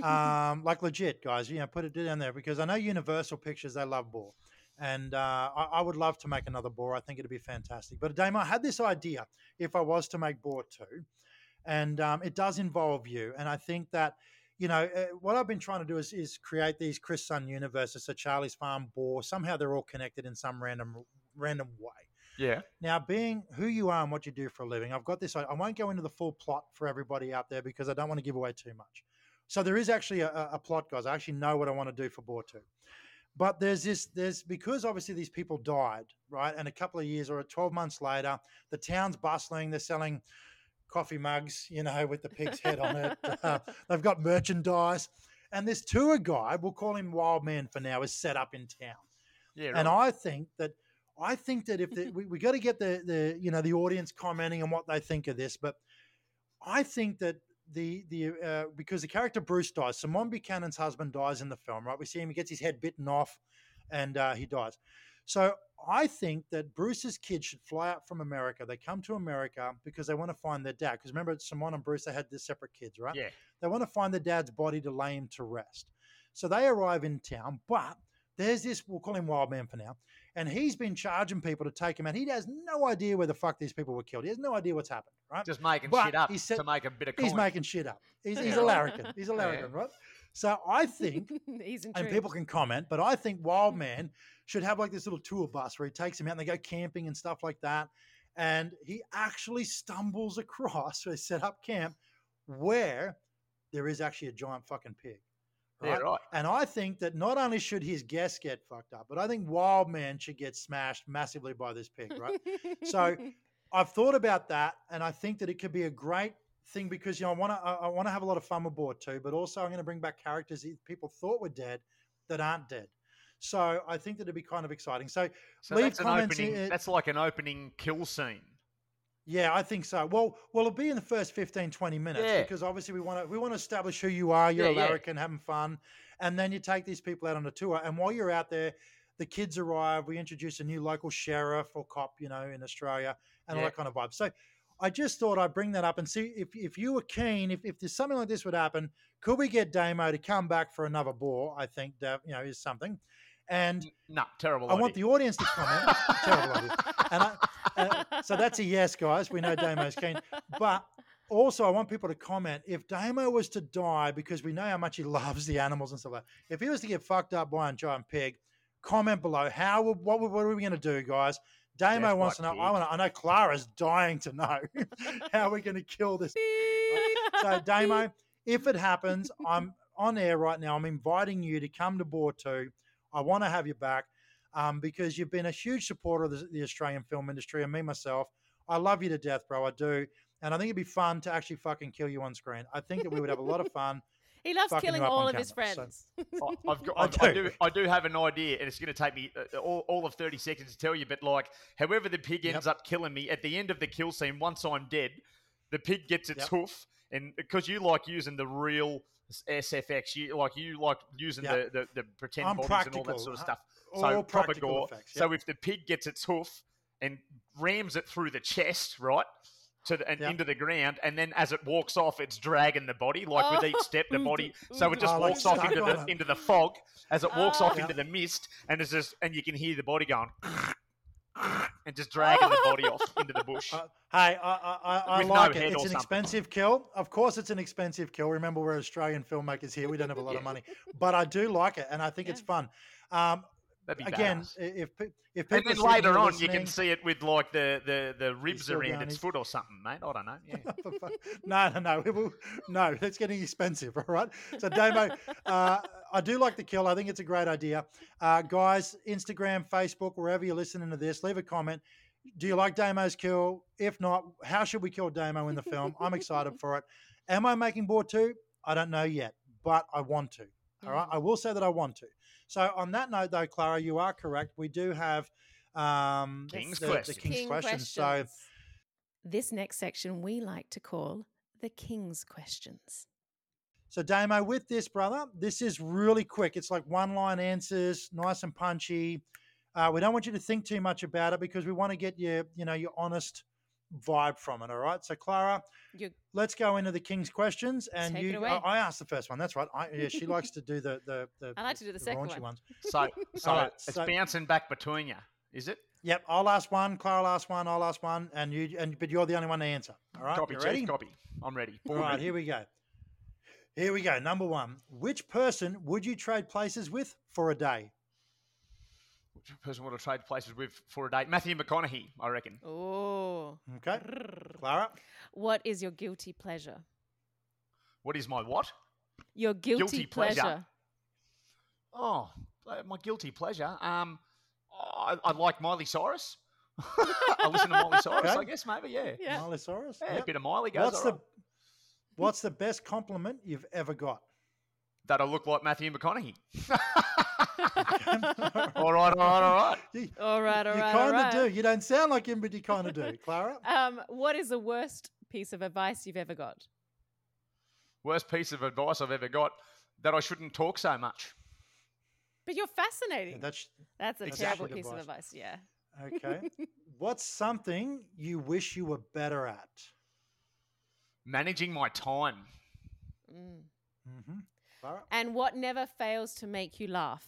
Um, like legit, guys. You know, put it down there because I know Universal Pictures they love Boar, and uh, I, I would love to make another Boar. I think it'd be fantastic. But Dame, I had this idea if I was to make Boar two, and um, it does involve you. And I think that you know uh, what I've been trying to do is, is create these Chris Sun universes. So Charlie's Farm, Boar. Somehow they're all connected in some random random way. Yeah. Now, being who you are and what you do for a living, I've got this. I won't go into the full plot for everybody out there because I don't want to give away too much. So there is actually a, a plot, guys. I actually know what I want to do for Boar two. But there's this, there's because obviously these people died, right? And a couple of years or twelve months later, the town's bustling. They're selling coffee mugs, you know, with the pig's head on it. Uh, they've got merchandise. And this tour guide, we'll call him Wild Man for now, is set up in town. Yeah. Right. And I think that I think that if the, we, we got to get the, the, you know, the audience commenting on what they think of this, but I think that the, the, uh, because the character Bruce dies, Simone Buchanan's husband dies in the film, right? We see him, he gets his head bitten off and uh, he dies. So I think that Bruce's kids should fly out from America. They come to America because they want to find their dad. Because remember, Simone and Bruce, they had their separate kids, right? Yeah. They want to find their dad's body to lay him to rest. So they arrive in town, but there's this, we'll call him Wild Man for now. And he's been charging people to take him out. He has no idea where the fuck these people were killed. He has no idea what's happened, right? Just making But shit up he said- to make a bit of coin. He's making shit up. He's, he's Yeah. a larrikin. He's a larrikin, Yeah. right? So I think, He's and intrigued. people can comment, but I think Wild Man should have like this little tour bus where he takes him out and they go camping and stuff like that. And he actually stumbles across, so they set up camp, where there is actually a giant fucking pig. Yeah, Right? right. And I think that not only should his guests get fucked up, but I think Wild Man should get smashed massively by this pig, right? So I've thought about that, and I think that it could be a great thing because you know I want to I, I want to have a lot of fun with Boar two, but also I'm going to bring back characters that people thought were dead that aren't dead. So I think that it'd be kind of exciting. So, So leave that's an comments. opening. in- That's like an opening kill scene. yeah, I think so. Well, well, it'll be in the first fifteen, twenty minutes Yeah. because obviously we want to we want to establish who you are. You're Yeah, a yeah. larrikin, having fun, and then you take these people out on a tour. And while you're out there, the kids arrive. We introduce a new local sheriff or cop, you know, in Australia, and all Yeah. that kind of vibe. So I just thought I'd bring that up and see if if you were keen, if if there's something like this would happen, could we get Damo to come back for another Boar? I think that you know is something, and No, terrible. I want idea. the audience to comment. Terrible idea. And I, uh, so that's a yes, guys. We know Damo's keen. But also, I want people to comment if Damo was to die, because we know how much he loves the animals and stuff like that. If he was to get fucked up by a giant pig, comment below. How would, what, what are we going to do, guys? Damo Death wants to by know. I pig. want to. I know Clara's dying to know how we're going to kill this. So, Damo, if it happens, I'm on air right now. I'm inviting you to come to Boar two. I want to have you back um, because you've been a huge supporter of the, the Australian film industry and me, myself. I love you to death, bro. I do. And I think it'd be fun to actually fucking kill you on screen. I think that we would have a lot of fun. He loves fucking killing you up all on of his camera, so- friends. I- I've got, I I've, I, do. do. I do have an idea, and it's going to take me uh, all, all of thirty seconds to tell you. But like, however the pig ends Yep. up killing me at the end of the kill scene, once I'm dead, the pig gets its Yep. hoof, and because you like using the real S F X, you like you like using Yep. the, the the pretend I'm bodies and all that practical, sort of huh? stuff. All So proper practical gore. effects, So yep. if the pig gets its hoof and rams it through the chest, right? To the, and Yep. into the ground, and then as it walks off, it's dragging the body. Like with each step, the body. So it just Oh, like walks off stuck into on the it. into the fog as it walks off Oh. into the mist, and it's just and you can hear the body going and just dragging the body off into the bush. Uh, hey, I, I, I, I With no like head it. or It's an something. expensive kill. Of course, it's an expensive kill. Remember, we're Australian filmmakers here. We don't have a lot of money, but I do like it, and I think it's fun. Um, That'd be again, badass. if pe- if And people then are sitting later here on, you listening- can see it with like the the, the ribs still around down its his- foot or something, mate. I don't know. Yeah. no, no, no, we will, no. That's getting expensive. All right. So, Damo, uh, I do like the kill. I think it's a great idea, uh, guys. Instagram, Facebook, wherever you're listening to this, leave a comment. Do you like Damo's kill? If not, how should we kill Damo in the film? I'm excited for it. Am I making board two? I don't know yet, but I want to. All right. Mm. I will say that I want to. So, on that note, though, Clara, you are correct. We do have um, King's the, the questions. King's King questions. So, questions. This next section we like to call the King's questions. So, Damo, with this, brother, this is really quick. It's like one line answers, nice and punchy. Uh, we don't want you to think too much about it because we want to get your, you know, your honest vibe from it. All right. So, Clara, You let's go into the King's questions. And Take it you, away. I, I asked the first one. That's right. I, yeah, she likes to do the the. the I like to do the second raunchy one. ones. So so All right, it's so- bouncing back between you, is it? Yep. I'll ask one. Clara will ask one. I'll ask one. And you, and but you're the only one to answer. All right. Copy, you Chief. ready? Copy. I'm ready. All Born right. ready. Here we go. Here we go. Number one. Which person would you trade places with for a day? Which person would I trade places with for a date? Matthew McConaughey, I reckon. Oh. Okay. Clara. What is your guilty pleasure? What is my what? Your guilty, Guilty pleasure? pleasure. Oh, uh, my guilty pleasure. Um, I, I like Miley Cyrus. I listen to Miley Cyrus, Okay. I guess, maybe, yeah. Yeah. Miley Cyrus. Yeah, Yep. a bit of Miley goes What's all the right. What's the best compliment you've ever got? That I look like Matthew McConaughey. all right, all right, all right. You, All right, all you right, kind all of right. do. You don't sound like him, but you kind of do. Clara. Um, what is the worst piece of advice you've ever got? Worst piece of advice I've ever got, that I shouldn't talk so much. But you're fascinating. Yeah, that's That's a that's terrible shit piece of advice. advice. Yeah. okay. What's something you wish you were better at? Managing my time. Mm. Mm-hmm. Clara. And what never fails to make you laugh?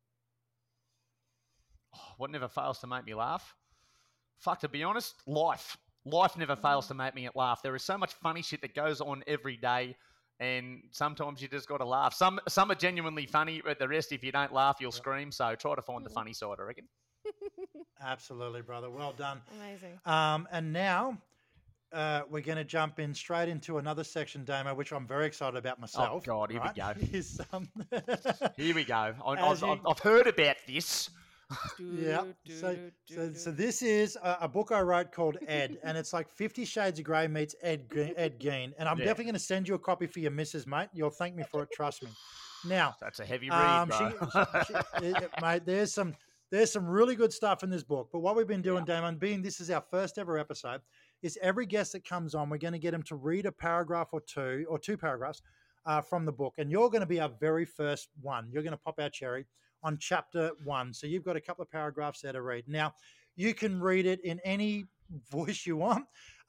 Oh, what never fails to make me laugh? Fuck, to be honest, life. Life never fails to make me laugh. There is so much funny shit that goes on every day, and sometimes you just got to laugh. Some some are genuinely funny, but the rest, if you don't laugh, you'll scream. So try to find the funny side, I reckon. Absolutely, brother. Well done. Amazing. Um, and now uh, we're going to jump in straight into another section, Damo, which I'm very excited about myself. God, here we right? go. Is, um, Here we go. I, As I've, you- I've, I've heard about this. Yeah. So, so, so this is a, a book I wrote called Ed, and it's like Fifty Shades of Grey meets Ed Ge- Ed Gein, and I'm Yeah. definitely going to send you a copy for your missus, mate. You'll thank me for it. Trust me. Now, That's a heavy read, um, bro. she, she, eh, eh, mate, there's some there's some really good stuff in this book. But what we've been doing, Damon, being this is our first ever episode, is every guest that comes on, we're going to get him to read a paragraph or two, or two paragraphs uh, from the book, and you're going to be our very first one. You're going to pop our cherry on chapter one. So you've got a couple of paragraphs there to read. Now, you can read it in any voice you want,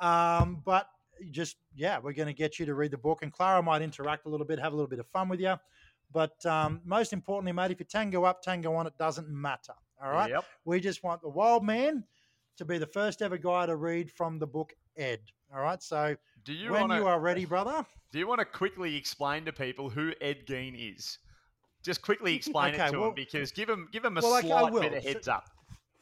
um, but just, yeah, we're going to get you to read the book. And Clara might interact a little bit, have a little bit of fun with you. But um, most importantly, mate, if you tango up, tango on, it doesn't matter. All right? Yep. We just want the wild man to be the first ever guy to read from the book Ed. All right? So Do you when wanna, you are ready, brother. Do you want to quickly explain to people who Ed Gein is? Just quickly explain Okay, it to well- them, because give them give them a well, okay, I slight will. bit of So- heads up.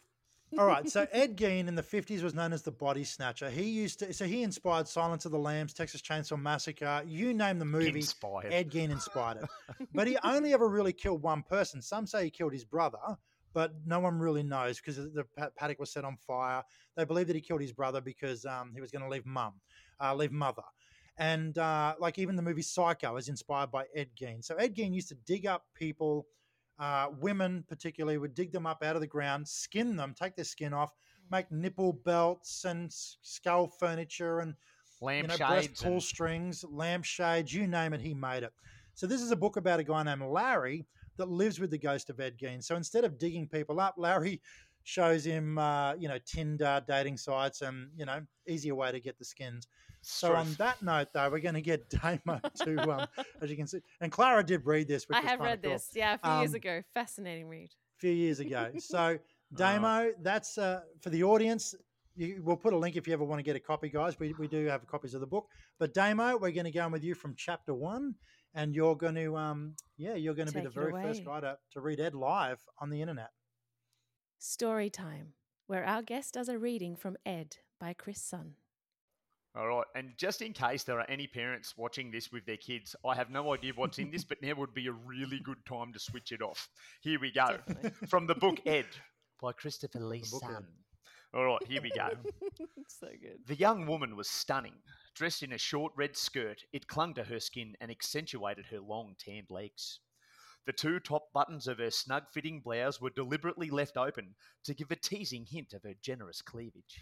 All right. So Ed Gein in the fifties was known as the Body Snatcher. He used to, so he inspired Silence of the Lambs, Texas Chainsaw Massacre. You name the movie, Inspired. Ed Gein inspired it. But he only ever really killed one person. Some say he killed his brother, but no one really knows because the pa- paddock was set on fire. They believe that he killed his brother because um, he was going to leave mum, uh, leave mother. And uh, like even the movie Psycho is inspired by Ed Gein. So Ed Gein used to dig up people, uh, women particularly, would dig them up out of the ground, skin them, take their skin off, make nipple belts and s- skull furniture and you know, breast Lampshades. pull and- strings, lampshades, you name it, he made it. So this is a book about a guy named Larry that lives with the ghost of Ed Gein. So instead of digging people up, Larry shows him, uh, you know, Tinder, dating sites, and, you know, easier way to get the skins. So on Truth. that note, though, we're going to get Damo to, um, as you can see, and Clara did read this, which I was have kinda read cool, this. Yeah, a few years Um, ago. Fascinating read. a few years ago. So Damo, that's uh, for the audience. You, we'll put a link if you ever want to get a copy, guys. We, we do have copies of the book. But Damo, we're going to go in with you from chapter one, and you're going to, um, yeah, you're going to be Take the it very first away. guy to, to read Ed live on the internet. Story time, where our guest does a reading from Ed by Chris Sun. All right, and just in case there are any parents watching this with their kids, I have no idea what's in this, but now would be a really good time to switch it off. Here we go. Definitely. From the book Ed by Christopher Lee The book Sun. Ed. All right, here we go. So good. The young woman was stunning. Dressed in a short red skirt, it clung to her skin and accentuated her long tanned legs. The two top buttons of her snug-fitting blouse were deliberately left open to give a teasing hint of her generous cleavage.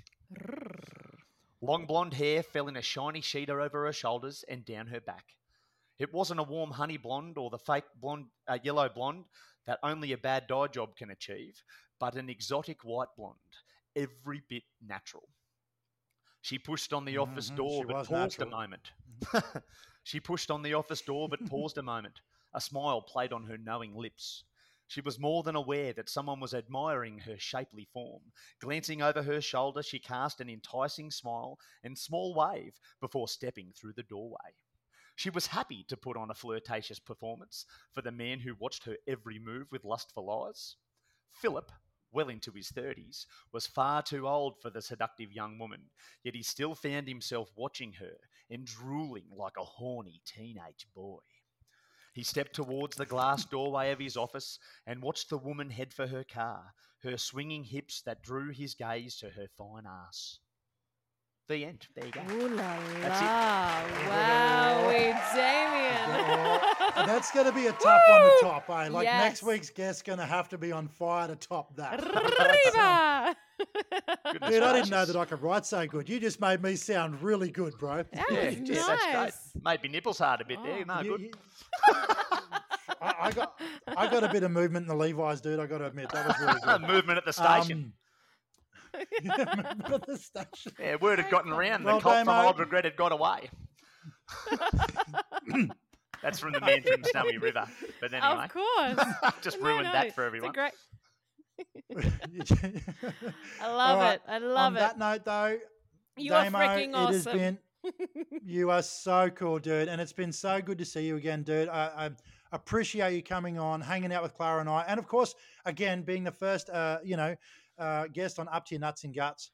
Long blonde hair fell in a shiny sheeter over her shoulders and down her back. It wasn't a warm honey blonde or the fake blonde, uh, yellow blonde that only a bad dye job can achieve, but an exotic white blonde, every bit natural. She pushed on the office Mhm, door she but was paused natural. a moment. She pushed on the office door but paused a moment. A smile played on her knowing lips. She was more than aware that someone was admiring her shapely form. Glancing over her shoulder, she cast an enticing smile and small wave before stepping through the doorway. She was happy to put on a flirtatious performance for the man who watched her every move with lustful eyes. Philip, well into his thirties, was far too old for the seductive young woman, yet he still found himself watching her and drooling like a horny teenage boy. He stepped towards the glass doorway of his office and watched the woman head for her car, her swinging hips that drew his gaze to her fine ass. The end. There you go. Ooh la That's it. la. Wowie, Damien. Oh, that's going to be a tough one to Woo! top, eh? Like Yes. next week's guest's going to have to be on fire to top that. Arriba! Goodness Dude, I didn't know gracious. that I could write so good. You just made me sound really good, bro. That Yeah, was yeah, that's great. nice. Made me nipples hard a bit there. Oh. No, You- good. you- I, I got I got a bit of movement in the Levi's, dude. I got to admit that was really good. Movement at the station. Um, yeah, movement at the station. Yeah, word had gotten around. Well, the cop from Damo- Old Regret had got away. That's from the man from Snowy River. But anyway, Of course. just No, ruined no, that for it's a everyone. great. I love All right, it. I love On it. that note, though, You are Damo, freaking it awesome. has been. You are so cool, dude, and it's been so good to see you again, dude. I, I appreciate you coming on, hanging out with Clara and I, and of course, again, being the first, uh, you know, uh, guest on Up to Your Nuts and Guts.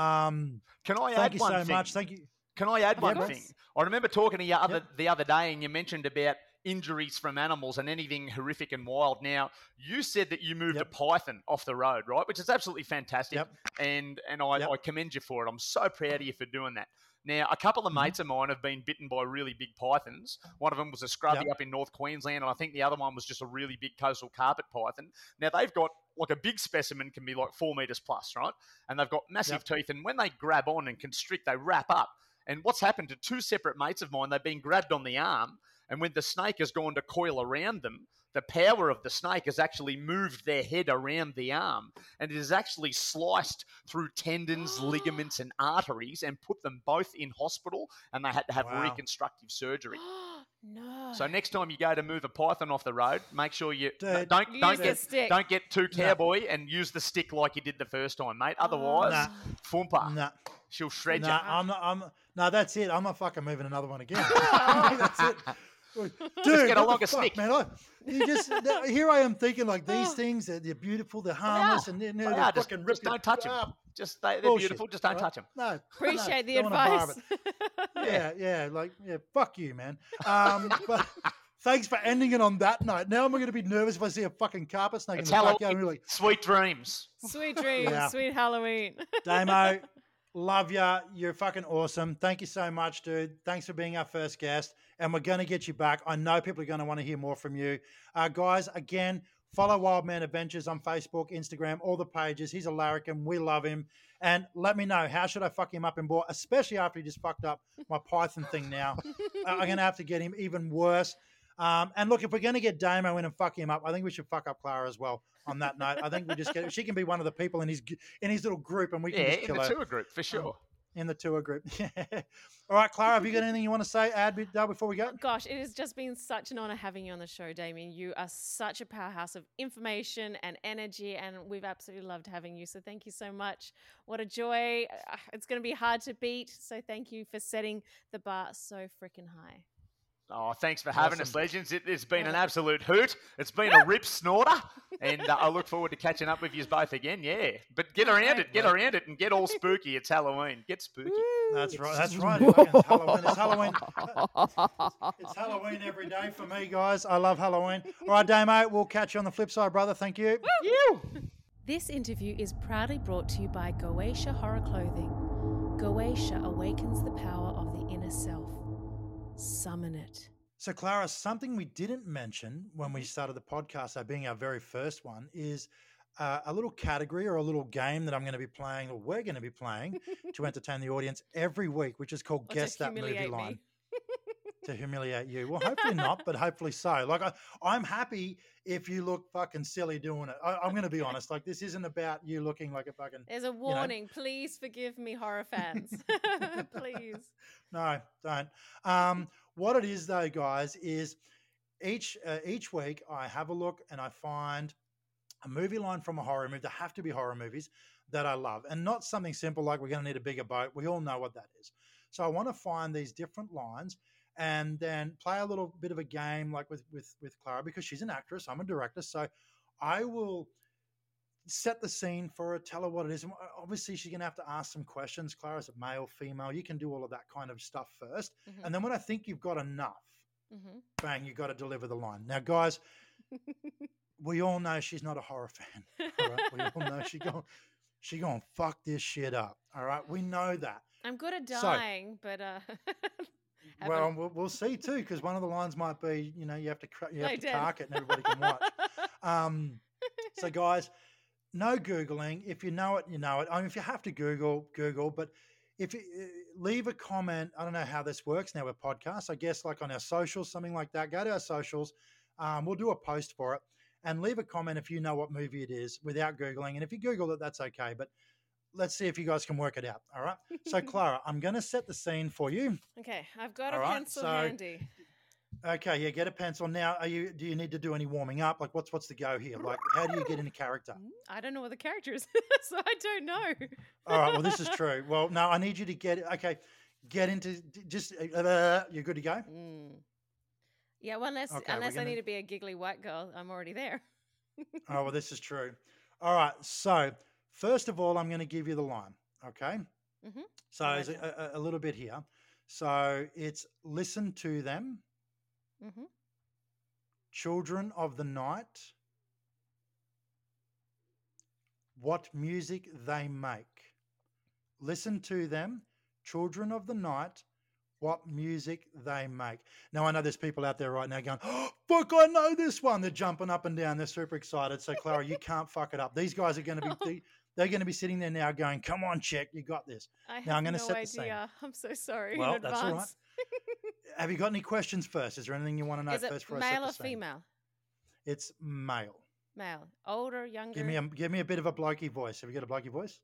Um, Can I thank add you one so thing? much. Thank you. Can I add Yeah, one bro. thing? I remember talking to you other, Yep. the other day, and you mentioned about injuries from animals and anything horrific and wild. Now, you said that you moved Yep. a python off the road, right? Which is absolutely fantastic, Yep. and and I, Yep. I commend you for it. I'm so proud of you for doing that. Now, a couple of Mhm. mates of mine have been bitten by really big pythons. One of them was a scrubby Yep. up in North Queensland, and I think the other one was just a really big coastal carpet python. Now, they've got, like a big specimen can be like four metres plus, right? And they've got massive Yep. teeth, and when they grab on and constrict, they wrap up. And what's happened to two separate mates of mine, they've been grabbed on the arm, and when the snake has gone to coil around them, the power of the snake has actually moved their head around the arm, and it has actually sliced through tendons, ligaments, and arteries and put them both in hospital, and they had to have Wow. reconstructive surgery. No. So next time you go to move a python off the road, make sure you no, Dude. don't Use don't the get stick. don't get too No. cowboy and use the stick like you did the first time, mate. Otherwise, Nah. Fumpa, Nah, she'll shred nah, I'm not. I'm. No, that's it. I'm not fucking moving another one again. That's it. Dude, get a what longer the fuck, stick. man. I, you just th- here I am thinking like these things. They're, they're beautiful. They're harmless, and they're, you. they're Yeah, just, fucking just rip your- don't touch them. ah, Just they, they're bullshit, beautiful. Just don't right? touch them. No, Appreciate no, the don't wanna borrow advice. it. Yeah, yeah, like yeah, fuck you, man. Um, but thanks for ending it on that note. Now I'm going to be nervous if I see a fucking carpet snake It's in the backyard. Halloween. And we're like, Sweet dreams. Sweet dreams, Yeah. sweet Halloween. Damo, love ya. You're fucking awesome. Thank you so much, dude. Thanks for being our first guest. And we're going to get you back. I know people are going to want to hear more from you. Uh, guys, again, follow Wildman Adventures on Facebook, Instagram, all the pages. He's a larrikin. We love him. And let me know, how should I fuck him up in board, especially after he just fucked up my Python thing now. Uh, I'm going to have to get him even worse. Um, and look, if we're going to get Damo in and fuck him up, I think we should fuck up Clara as well on that note. I think we just get, she can be one of the people in his in his little group, and we can Yeah, just in kill the her tour group for sure. in the tour group. All right, Clara, have you got anything you want to say, add be- uh, before we go? Gosh, it has just been such an honor having you on the show, Damien. You are such a powerhouse of information and energy, and we've absolutely loved having you. So thank you so much. What a joy. Uh, It's going to be hard to beat. So thank you for setting the bar so freaking high. Oh, thanks for having us, Awesome. legends. It, it's been an absolute hoot. It's been a rip snorter. And uh, I look forward to catching up with you both again. Yeah, but get around right. it, get around it, and get all spooky. It's Halloween. Get spooky. That's right. That's right. Fucking It's Halloween. It's Halloween. It's Halloween every day for me, guys. I love Halloween. All right, Damo, we'll catch you on the flip side, brother. Thank you. You. This interview is proudly brought to you by Goetia Horror Clothing. Goetia awakens the power of the inner self. Summon it. So, Clara, something we didn't mention when we started the podcast, that being our very first one, is uh, a little category or a little game that I'm going to be playing, or we're going to be playing, to entertain the audience every week, which is called Or Guess to That Movie humiliate me. Line. To humiliate you. Well, hopefully not, but hopefully so. Like, I, I'm happy if you look fucking silly doing it. I, I'm going to be honest. Like, this isn't about you looking like a fucking. There's a warning. Please forgive me, horror fans. Please. No, don't. Um, what it is, though, guys, is each uh, each week I have a look and I find a movie line from a horror movie. There have to be horror movies that I love, and not something simple like we're going to need a bigger boat. We all know what that is. So I want to find these different lines and then play a little bit of a game like with with with Clara, because she's an actress, I'm a director, so I will set the scene for her, tell her what it is. And obviously she's going to have to ask some questions. Clara, is it male, female? You can do all of that kind of stuff first. Mhm. And then when I think you've got enough, Mhm. bang, you got to deliver the line. Now, guys, we all know she's not a horror fan. All right? We all know she going she going to fuck this shit up. All right, we know that. I'm good at So- dying, but uh, haven't- Well, we'll, we'll see too, because one of the lines might be, you know, you have to cra- you have Play to dead. target and everybody can watch. Um, so, guys, no Googling. If you know it, you know it. I mean, if you have to Google, Google. But if you uh, leave a comment, I don't know how this works now with podcasts. I guess like on our socials, something like that. Go to our socials. Um, we'll do a post for it and leave a comment if you know what movie it is without Googling. And if you Google it, that's okay. But let's see if you guys can work it out. All right. So, Clara, I'm going to set the scene for you. Okay, I've got All a right, pencil so- handy. Okay, yeah, get a pencil. Now, are you? Do you need to do any warming up? Like, what's what's the go here? Like, how do you get into character? Mm, I don't know what the character is, so I don't know. All right, well, this is true. Well, no, I need you to get okay, get into d- just. Uh, you're good to go. Mm. Yeah, well, unless Okay, we're unless I gonna- need to be a giggly white girl, I'm already there. Oh, well, this is true. All right, so first of all, I'm going to give you the line. Okay. Mhm. So All there's right, a, a, a little bit here. So it's listen to them, hmm children of the night, what music they make. Listen to them, children of the night, what music they make. Now, I know there's people out there right now going, oh, fuck, I know this one. They're jumping up and down. They're super excited. So, Clara, you can't fuck it up. These guys are going to be, they're going to be sitting there now going, come on, check, you got this. I have Now, I'm no gonna set the scene. idea. I'm so sorry Well, in that's all right. advance. Have you got any questions first? Is there anything you want to know Is first it before I set male the or scene? female? It's male. Male, older, younger. Give me a give me a bit of a blokey voice. Have you got a blokey voice?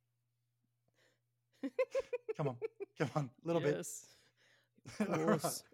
Come on, come on, a little yes. bit. Of All right. course.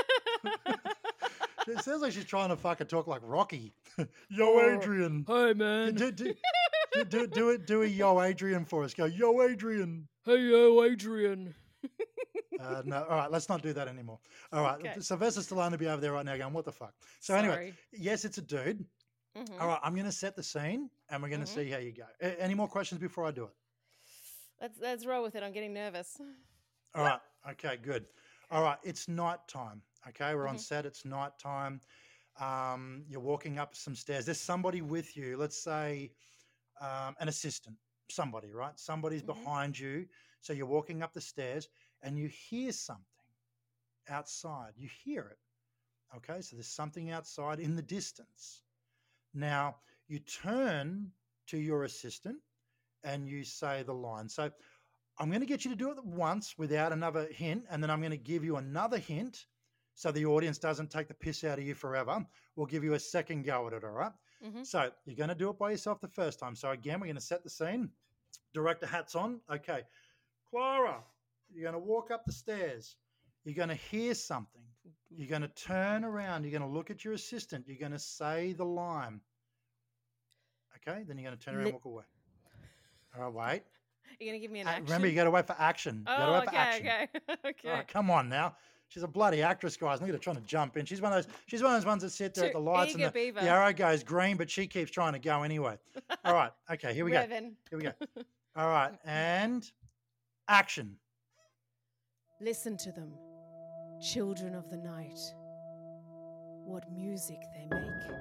It sounds like she's trying to fucking talk like Rocky. Yo, Oh. Adrian. Hey, man. Do, do, do, do, do it. Do a yo, Adrian for us. Go, yo, Adrian. Hey, yo, Adrian. Uh, no, all right, let's not do that anymore. All right, Okay. Sylvester Stallone will be over there right now going, what the fuck? So anyway, Sorry. yes, it's a dude. Mhm. All right, I'm going to set the scene and we're going to Mhm. see how you go. A- any more questions before I do it? Let's let's roll with it. I'm getting nervous. All right. Okay, good. All right. It's night time. Okay. We're on Mhm. set. It's night time. Um, you're walking up some stairs. There's somebody with you. Let's say um, an assistant, somebody, right? Somebody's Mhm. behind you. So you're walking up the stairs and you hear something outside. You hear it. Okay. So there's something outside in the distance. Now you turn to your assistant and you say the line. So I'm going to get you to do it once without another hint, and then I'm going to give you another hint so the audience doesn't take the piss out of you forever. We'll give you a second go at it, all right? Mhm. So you're going to do it by yourself the first time. So again, we're going to set the scene. Director hats on. Okay. Clara, you're going to walk up the stairs. You're going to hear something. You're going to turn around. You're going to look at your assistant. You're going to say the line. Okay? Then you're going to turn around Li- and walk away. All right, wait. You're gonna give me an Uh, action. Remember, you got to wait for action. You got to Oh, wait for okay, action. okay, okay. All right, come on now. she's a bloody actress, guys. Look at her trying to jump in. She's one of those. She's one of those ones that sit there at Too the lights and eager the, beaver. the arrow goes green, but she keeps trying to go anyway. All right. Okay. Here we go. Revan. Here we go. All right. And action. Listen to them, children of the night. What music they make.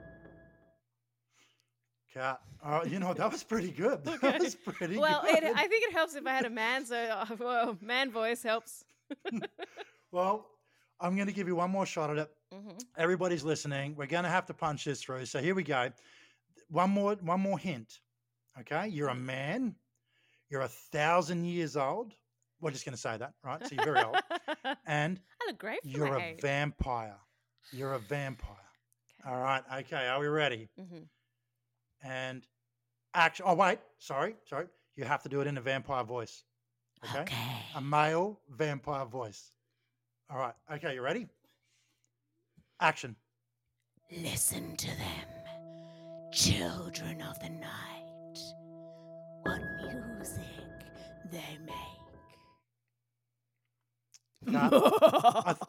Cut. Oh, you know, that was pretty good. That Okay. was pretty Well, good. it, I think it helps if I had a man, so uh, well, man voice helps. Well, I'm going to give you one more shot at it. Mhm. Everybody's listening. We're going to have to punch this through. So here we go. One more, one more hint. Okay, you're a man. You're a thousand years old. We're just going to say that, right? So you're very old, and I look great for you're my a age. vampire. You're a vampire. All right. Okay. Are we ready? Mhm. And action. Oh, wait. Sorry. Sorry. You have to do it in a vampire voice. Okay. A male vampire voice. All right. Okay. You ready? Action. Listen to them, children of the night. What music they make. Cut. I, th-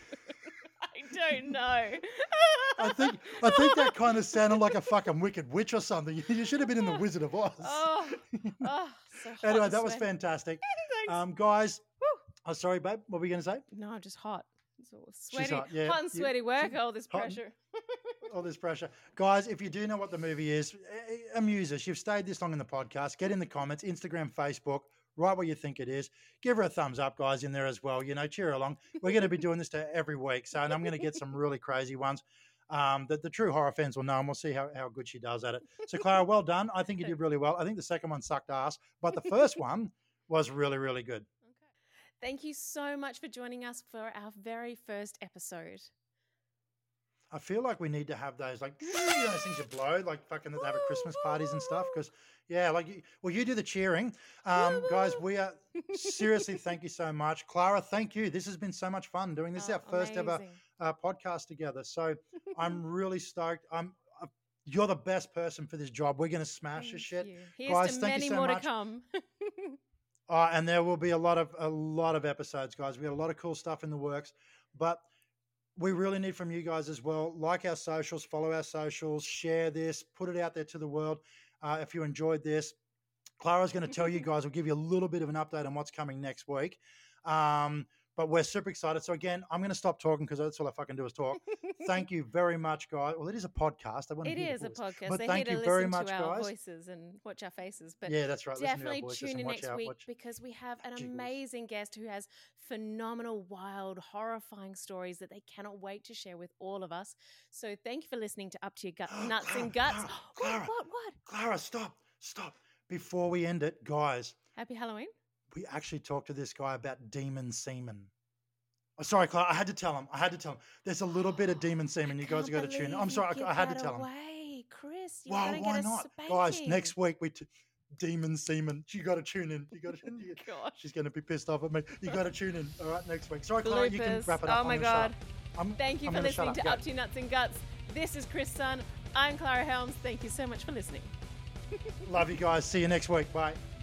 I don't know. I think I think that kind of sounded like a fucking wicked witch or something. You should have been in the Wizard of Oz. Oh, oh, so hot Anyway, and that was sweaty. fantastic. Thanks. Um, guys, oh, sorry, babe. What were you going to say? No, I'm just hot. It's all sweaty, hot, yeah. hot and You- sweaty work. she- All this hot and- pressure. All this pressure. Guys, if you do know what the movie is, eh, eh, amuse us. You've stayed this long in the podcast. Get in the comments, Instagram, Facebook. Write what you think it is. Give her a thumbs up, guys, in there as well. You know, cheer her along. We're going to be doing this to every week. So, and I'm going to get some really crazy ones um, that the true horror fans will know, and we'll see how, how good she does at it. So, Clara, well done. I think you did really well. I think the second one sucked ass, but the first one was really, really good. Okay. Thank you so much for joining us for our very first episode. I feel like we need to have those, like, you know, those things that blow, like fucking that they have at Christmas parties and stuff. Because, yeah, like, you- well, you do the cheering. Um, guys, we are seriously, thank you so much. Clara, thank you. This has been so much fun doing this. Is Oh, our first ever amazing. uh, podcast together. So I'm really stoked. I'm, uh, you're the best person for this job. We're going to smash this Thank shit. you. Here's Guys, to thank you many so more much. to come. Uh, and there will be a lot of a lot of episodes, guys. We got a lot of cool stuff in the works, but we really need from you guys as well. Like our socials, follow our socials, share this, put it out there to the world. Uh, if you enjoyed this, Clara's going to tell you guys. We'll give you a little bit of an update on what's coming next week. Um, but we're super excited. So again, I'm going to stop talking because that's all I fucking do is talk. Thank you very much, guys. Well, it is a podcast. I want to It hear is the a voice. podcast. But They're thank here you to very listen much, to our guys. voices and watch our faces. But Yeah, that's right. Listen to our definitely voices tune and in watch next our- week watch- because we have an jiggles. amazing guest who has phenomenal, wild, horrifying stories that they cannot wait to share with all of us. So thank you for listening to Up to Your Gut, Nuts Clara, and Guts. Clara, what, Clara. what, what? Clara, stop, stop. Before we end it, guys, Happy Halloween. we actually talked to this guy about demon semen. Oh, sorry, Clara, I had to tell him. I had to tell him. There's a little bit of demon semen. You guys Can't got to tune in. believe I'm you sorry, give I, I had to that tell him. away, Chris. You're Wow, gonna why get a not? Guys, spanking. next week we t- demon semen. You got to tune in. You got to. Gosh. She's going to be pissed off at me. You got to tune in. All right, next week. Sorry, Clara, you can Bloopers. wrap it up. Oh I'm my gonna shut God. up. I'm- Thank you I'm for gonna shut listening to Go. Up to Nuts and Guts. This is Chris Sun. I'm Clara Helms. Thank you so much for listening. Love you guys. See you next week. Bye.